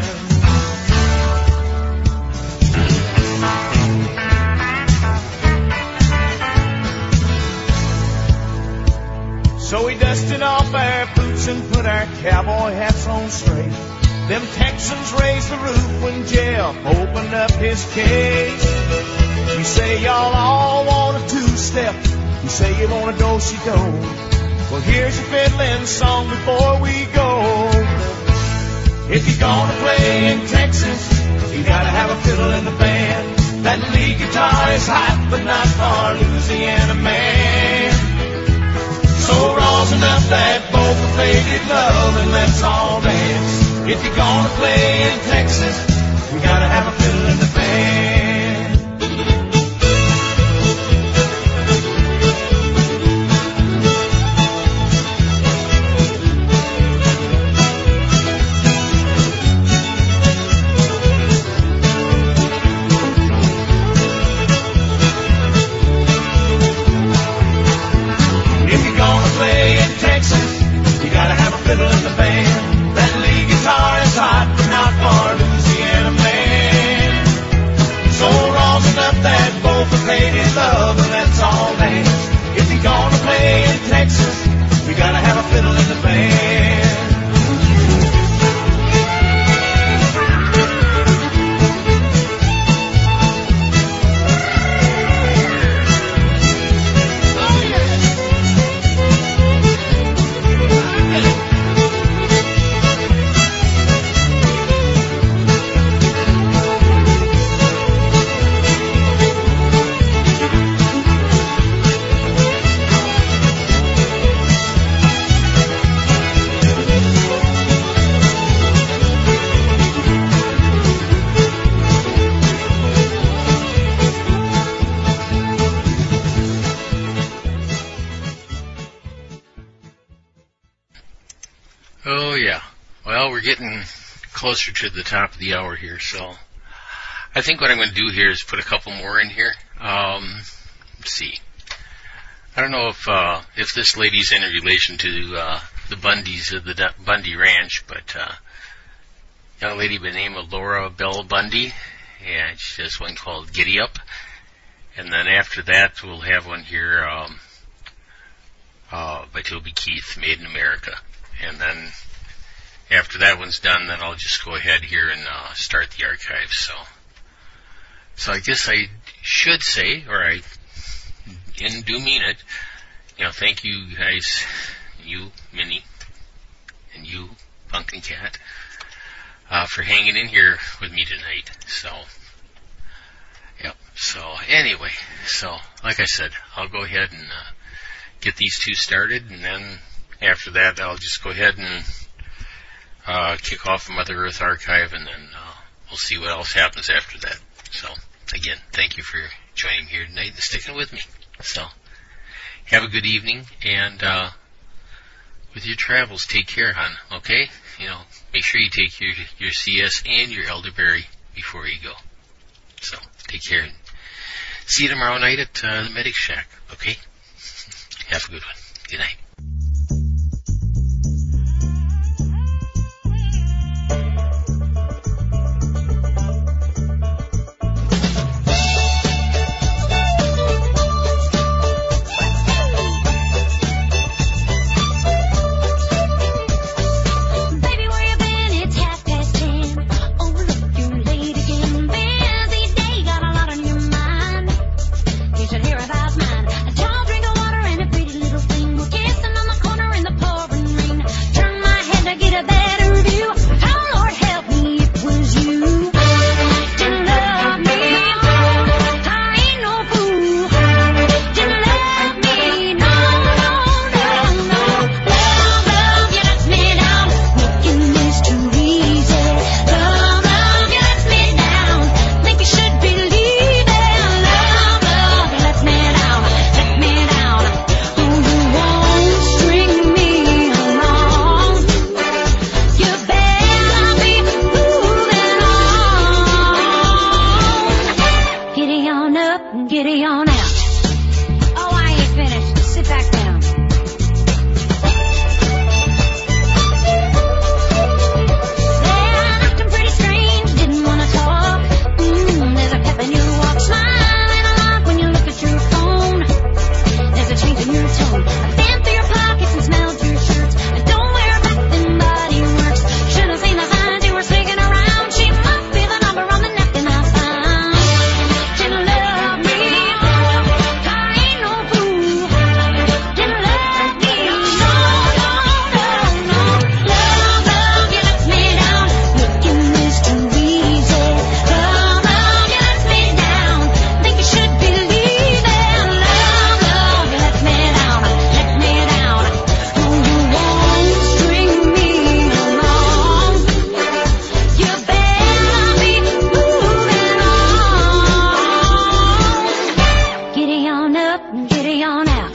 So we dusted off our boots and put our cowboy hats on straight. Them Texans raised the roof when Jeff opened up his case. You say y'all all want a two-step. You say you want a do-si-do. Well, here's your fiddling song before we go. If you're gonna play in Texas, you gotta have a fiddle in the band. That lead guitar is hot, but not for Louisiana man. So rosin up that bowl for faded love and let's all dance. If you're gonna play in Texas, you gotta have a fiddle in the band. Fiddle in the band. That lead guitar is hot, but not for Louisiana man. So rosin up that bowl for faded love and let's all dance. If you're gonna play in Texas, you gotta have a fiddle in the band. Getting closer to the top of the hour here, so I think what I'm going to do here is put a couple more in here. Um, let's see. I don't know if uh, if this lady's in relation to uh, the Bundys of the Bundy Ranch, but uh, a young lady by the name of Laura Bell Bundy, and she has one called Giddy Up. And then after that, we'll have one here um, uh, by Toby Keith, Made in America. And then after that one's done, then I'll just go ahead here and uh, start the archive. So, so I guess I should say, or I and do mean it, you know, thank you guys, you, Minnie, and you, Pumpkin Cat, uh, for hanging in here with me tonight. So, yep. So anyway, so like I said, I'll go ahead and uh, get these two started, and then after that, I'll just go ahead and Uh, kick off the Mother Earth archive, and then uh, we'll see what else happens after that. So, again, thank you for joining me here tonight and sticking with me. So, have a good evening, and uh, with your travels, take care, hon, okay? You know, make sure you take your, your C S and your elderberry before you go. So, take care. See you tomorrow night at uh, the Medic Shack, okay? Have a good one. Good night. to get a better view. Oh, Lord, help me, it was you. Didn't love me. I ain't no fool. Didn't love me. No, no, no, no. Love, love, you let me down. Making this too easy. Love, love, you let me down. Think you should believe it. Love, love, you let me down. Let me down. Oh, you won't string me along. You better be moving on. Giddy on up and giddy on out. Oh, I ain't finished. Sit back down. They're acting pretty strange, didn't want to talk. Mm, there's a pep in your walk, smiling a lot when you look at your phone. There's a change in your tone. I've been through your pockets and smelled your shirts. I don't wear a breath in body works. Should have seen the signs you were sneaking around. She must be the number on the napkin I found. Didn't love me. I ain't no fool. Didn't love me. No, no, no, no. Love, love, you let me down. Making this too easy. Love, love, you let me down. Think you should believe it. Love, love, you let me down. Let me down. Oh, you won't string me along. You better be moving on. Giddy on up and giddy on out.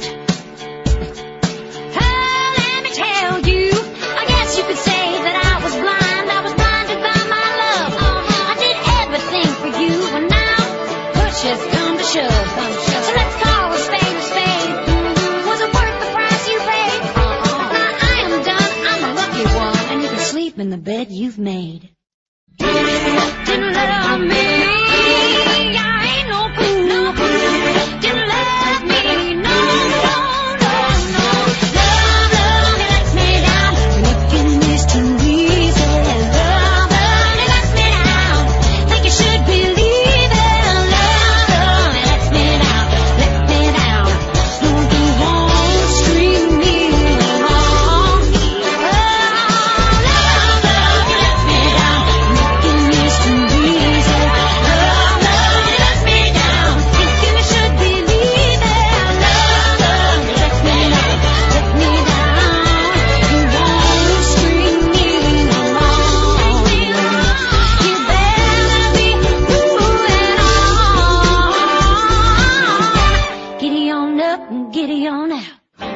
Oh, let me tell you, I guess you could say that I was blind. I was blinded by my love. I did everything for you, and now push has come to shove. So let's call a spade a spade. Was it worth the price you paid? Now I am done, I'm a lucky one, and you can sleep in the bed you've made. Didn't love me. I ain't no fool. Didn't love me. No, no, no, no. Love, love, you let me down. Making this too easy. Love, love, you let me down. Think you should believe it. Love, love, you let me down. Let me down. No, you won't string me along. Oh, love, love, you let me down. Making this too easy. Love, love, you let me down. Think you should believe it. Love, love, you let me down. Let me down. You won't string me along. You better be moving on. Giddy on up and giddy on out.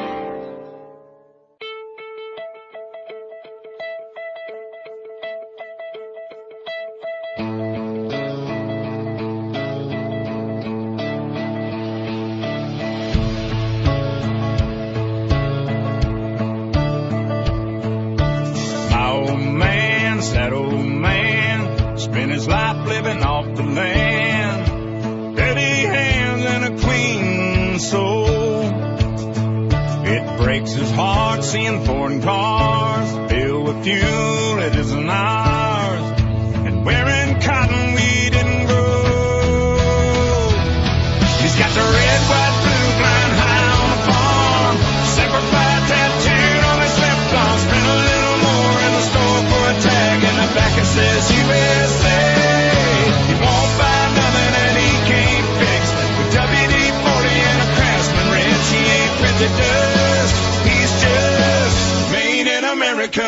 My old man, sad old man, spent his life living off the land. Dirty hands and a clean soul. It breaks his heart seeing foreign cars filled with fuel that isn't ours, and wearing cotton we didn't grow. He's got the red, white, blue flying high on the farm, Semper Fi tattooed on his left arm. Spent a little more in the store for a tag, and the back it says U S A. He won't buy nothing that he can't fix. With W D forty and a Craftsman wrench, he ain't printed dust. He's just made in America.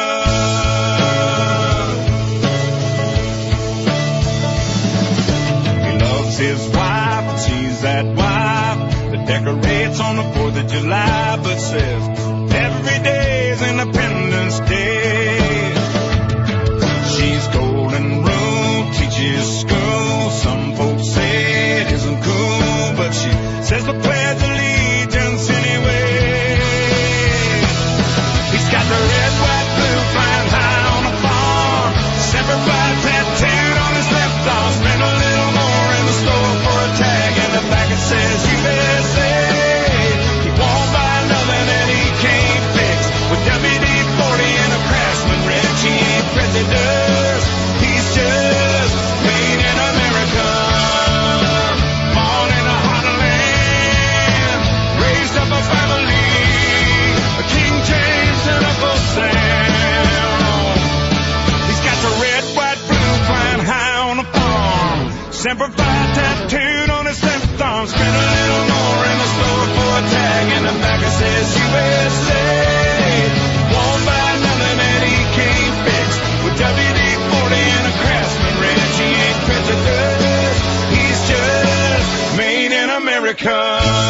He loves his wife, and she's that wife that decorates on the fourth of July, but says every day is Independence Day. She's golden rule, teaches school. Some folks say it isn't cool, but she says the Pledge of Allegiance anyway. He's got the red, white, blue flying high on the farm, Semper Fi tattooed on his left arm. Spent a little more in the store for a tag, and the back it says U S A. He won't buy nothing that he America.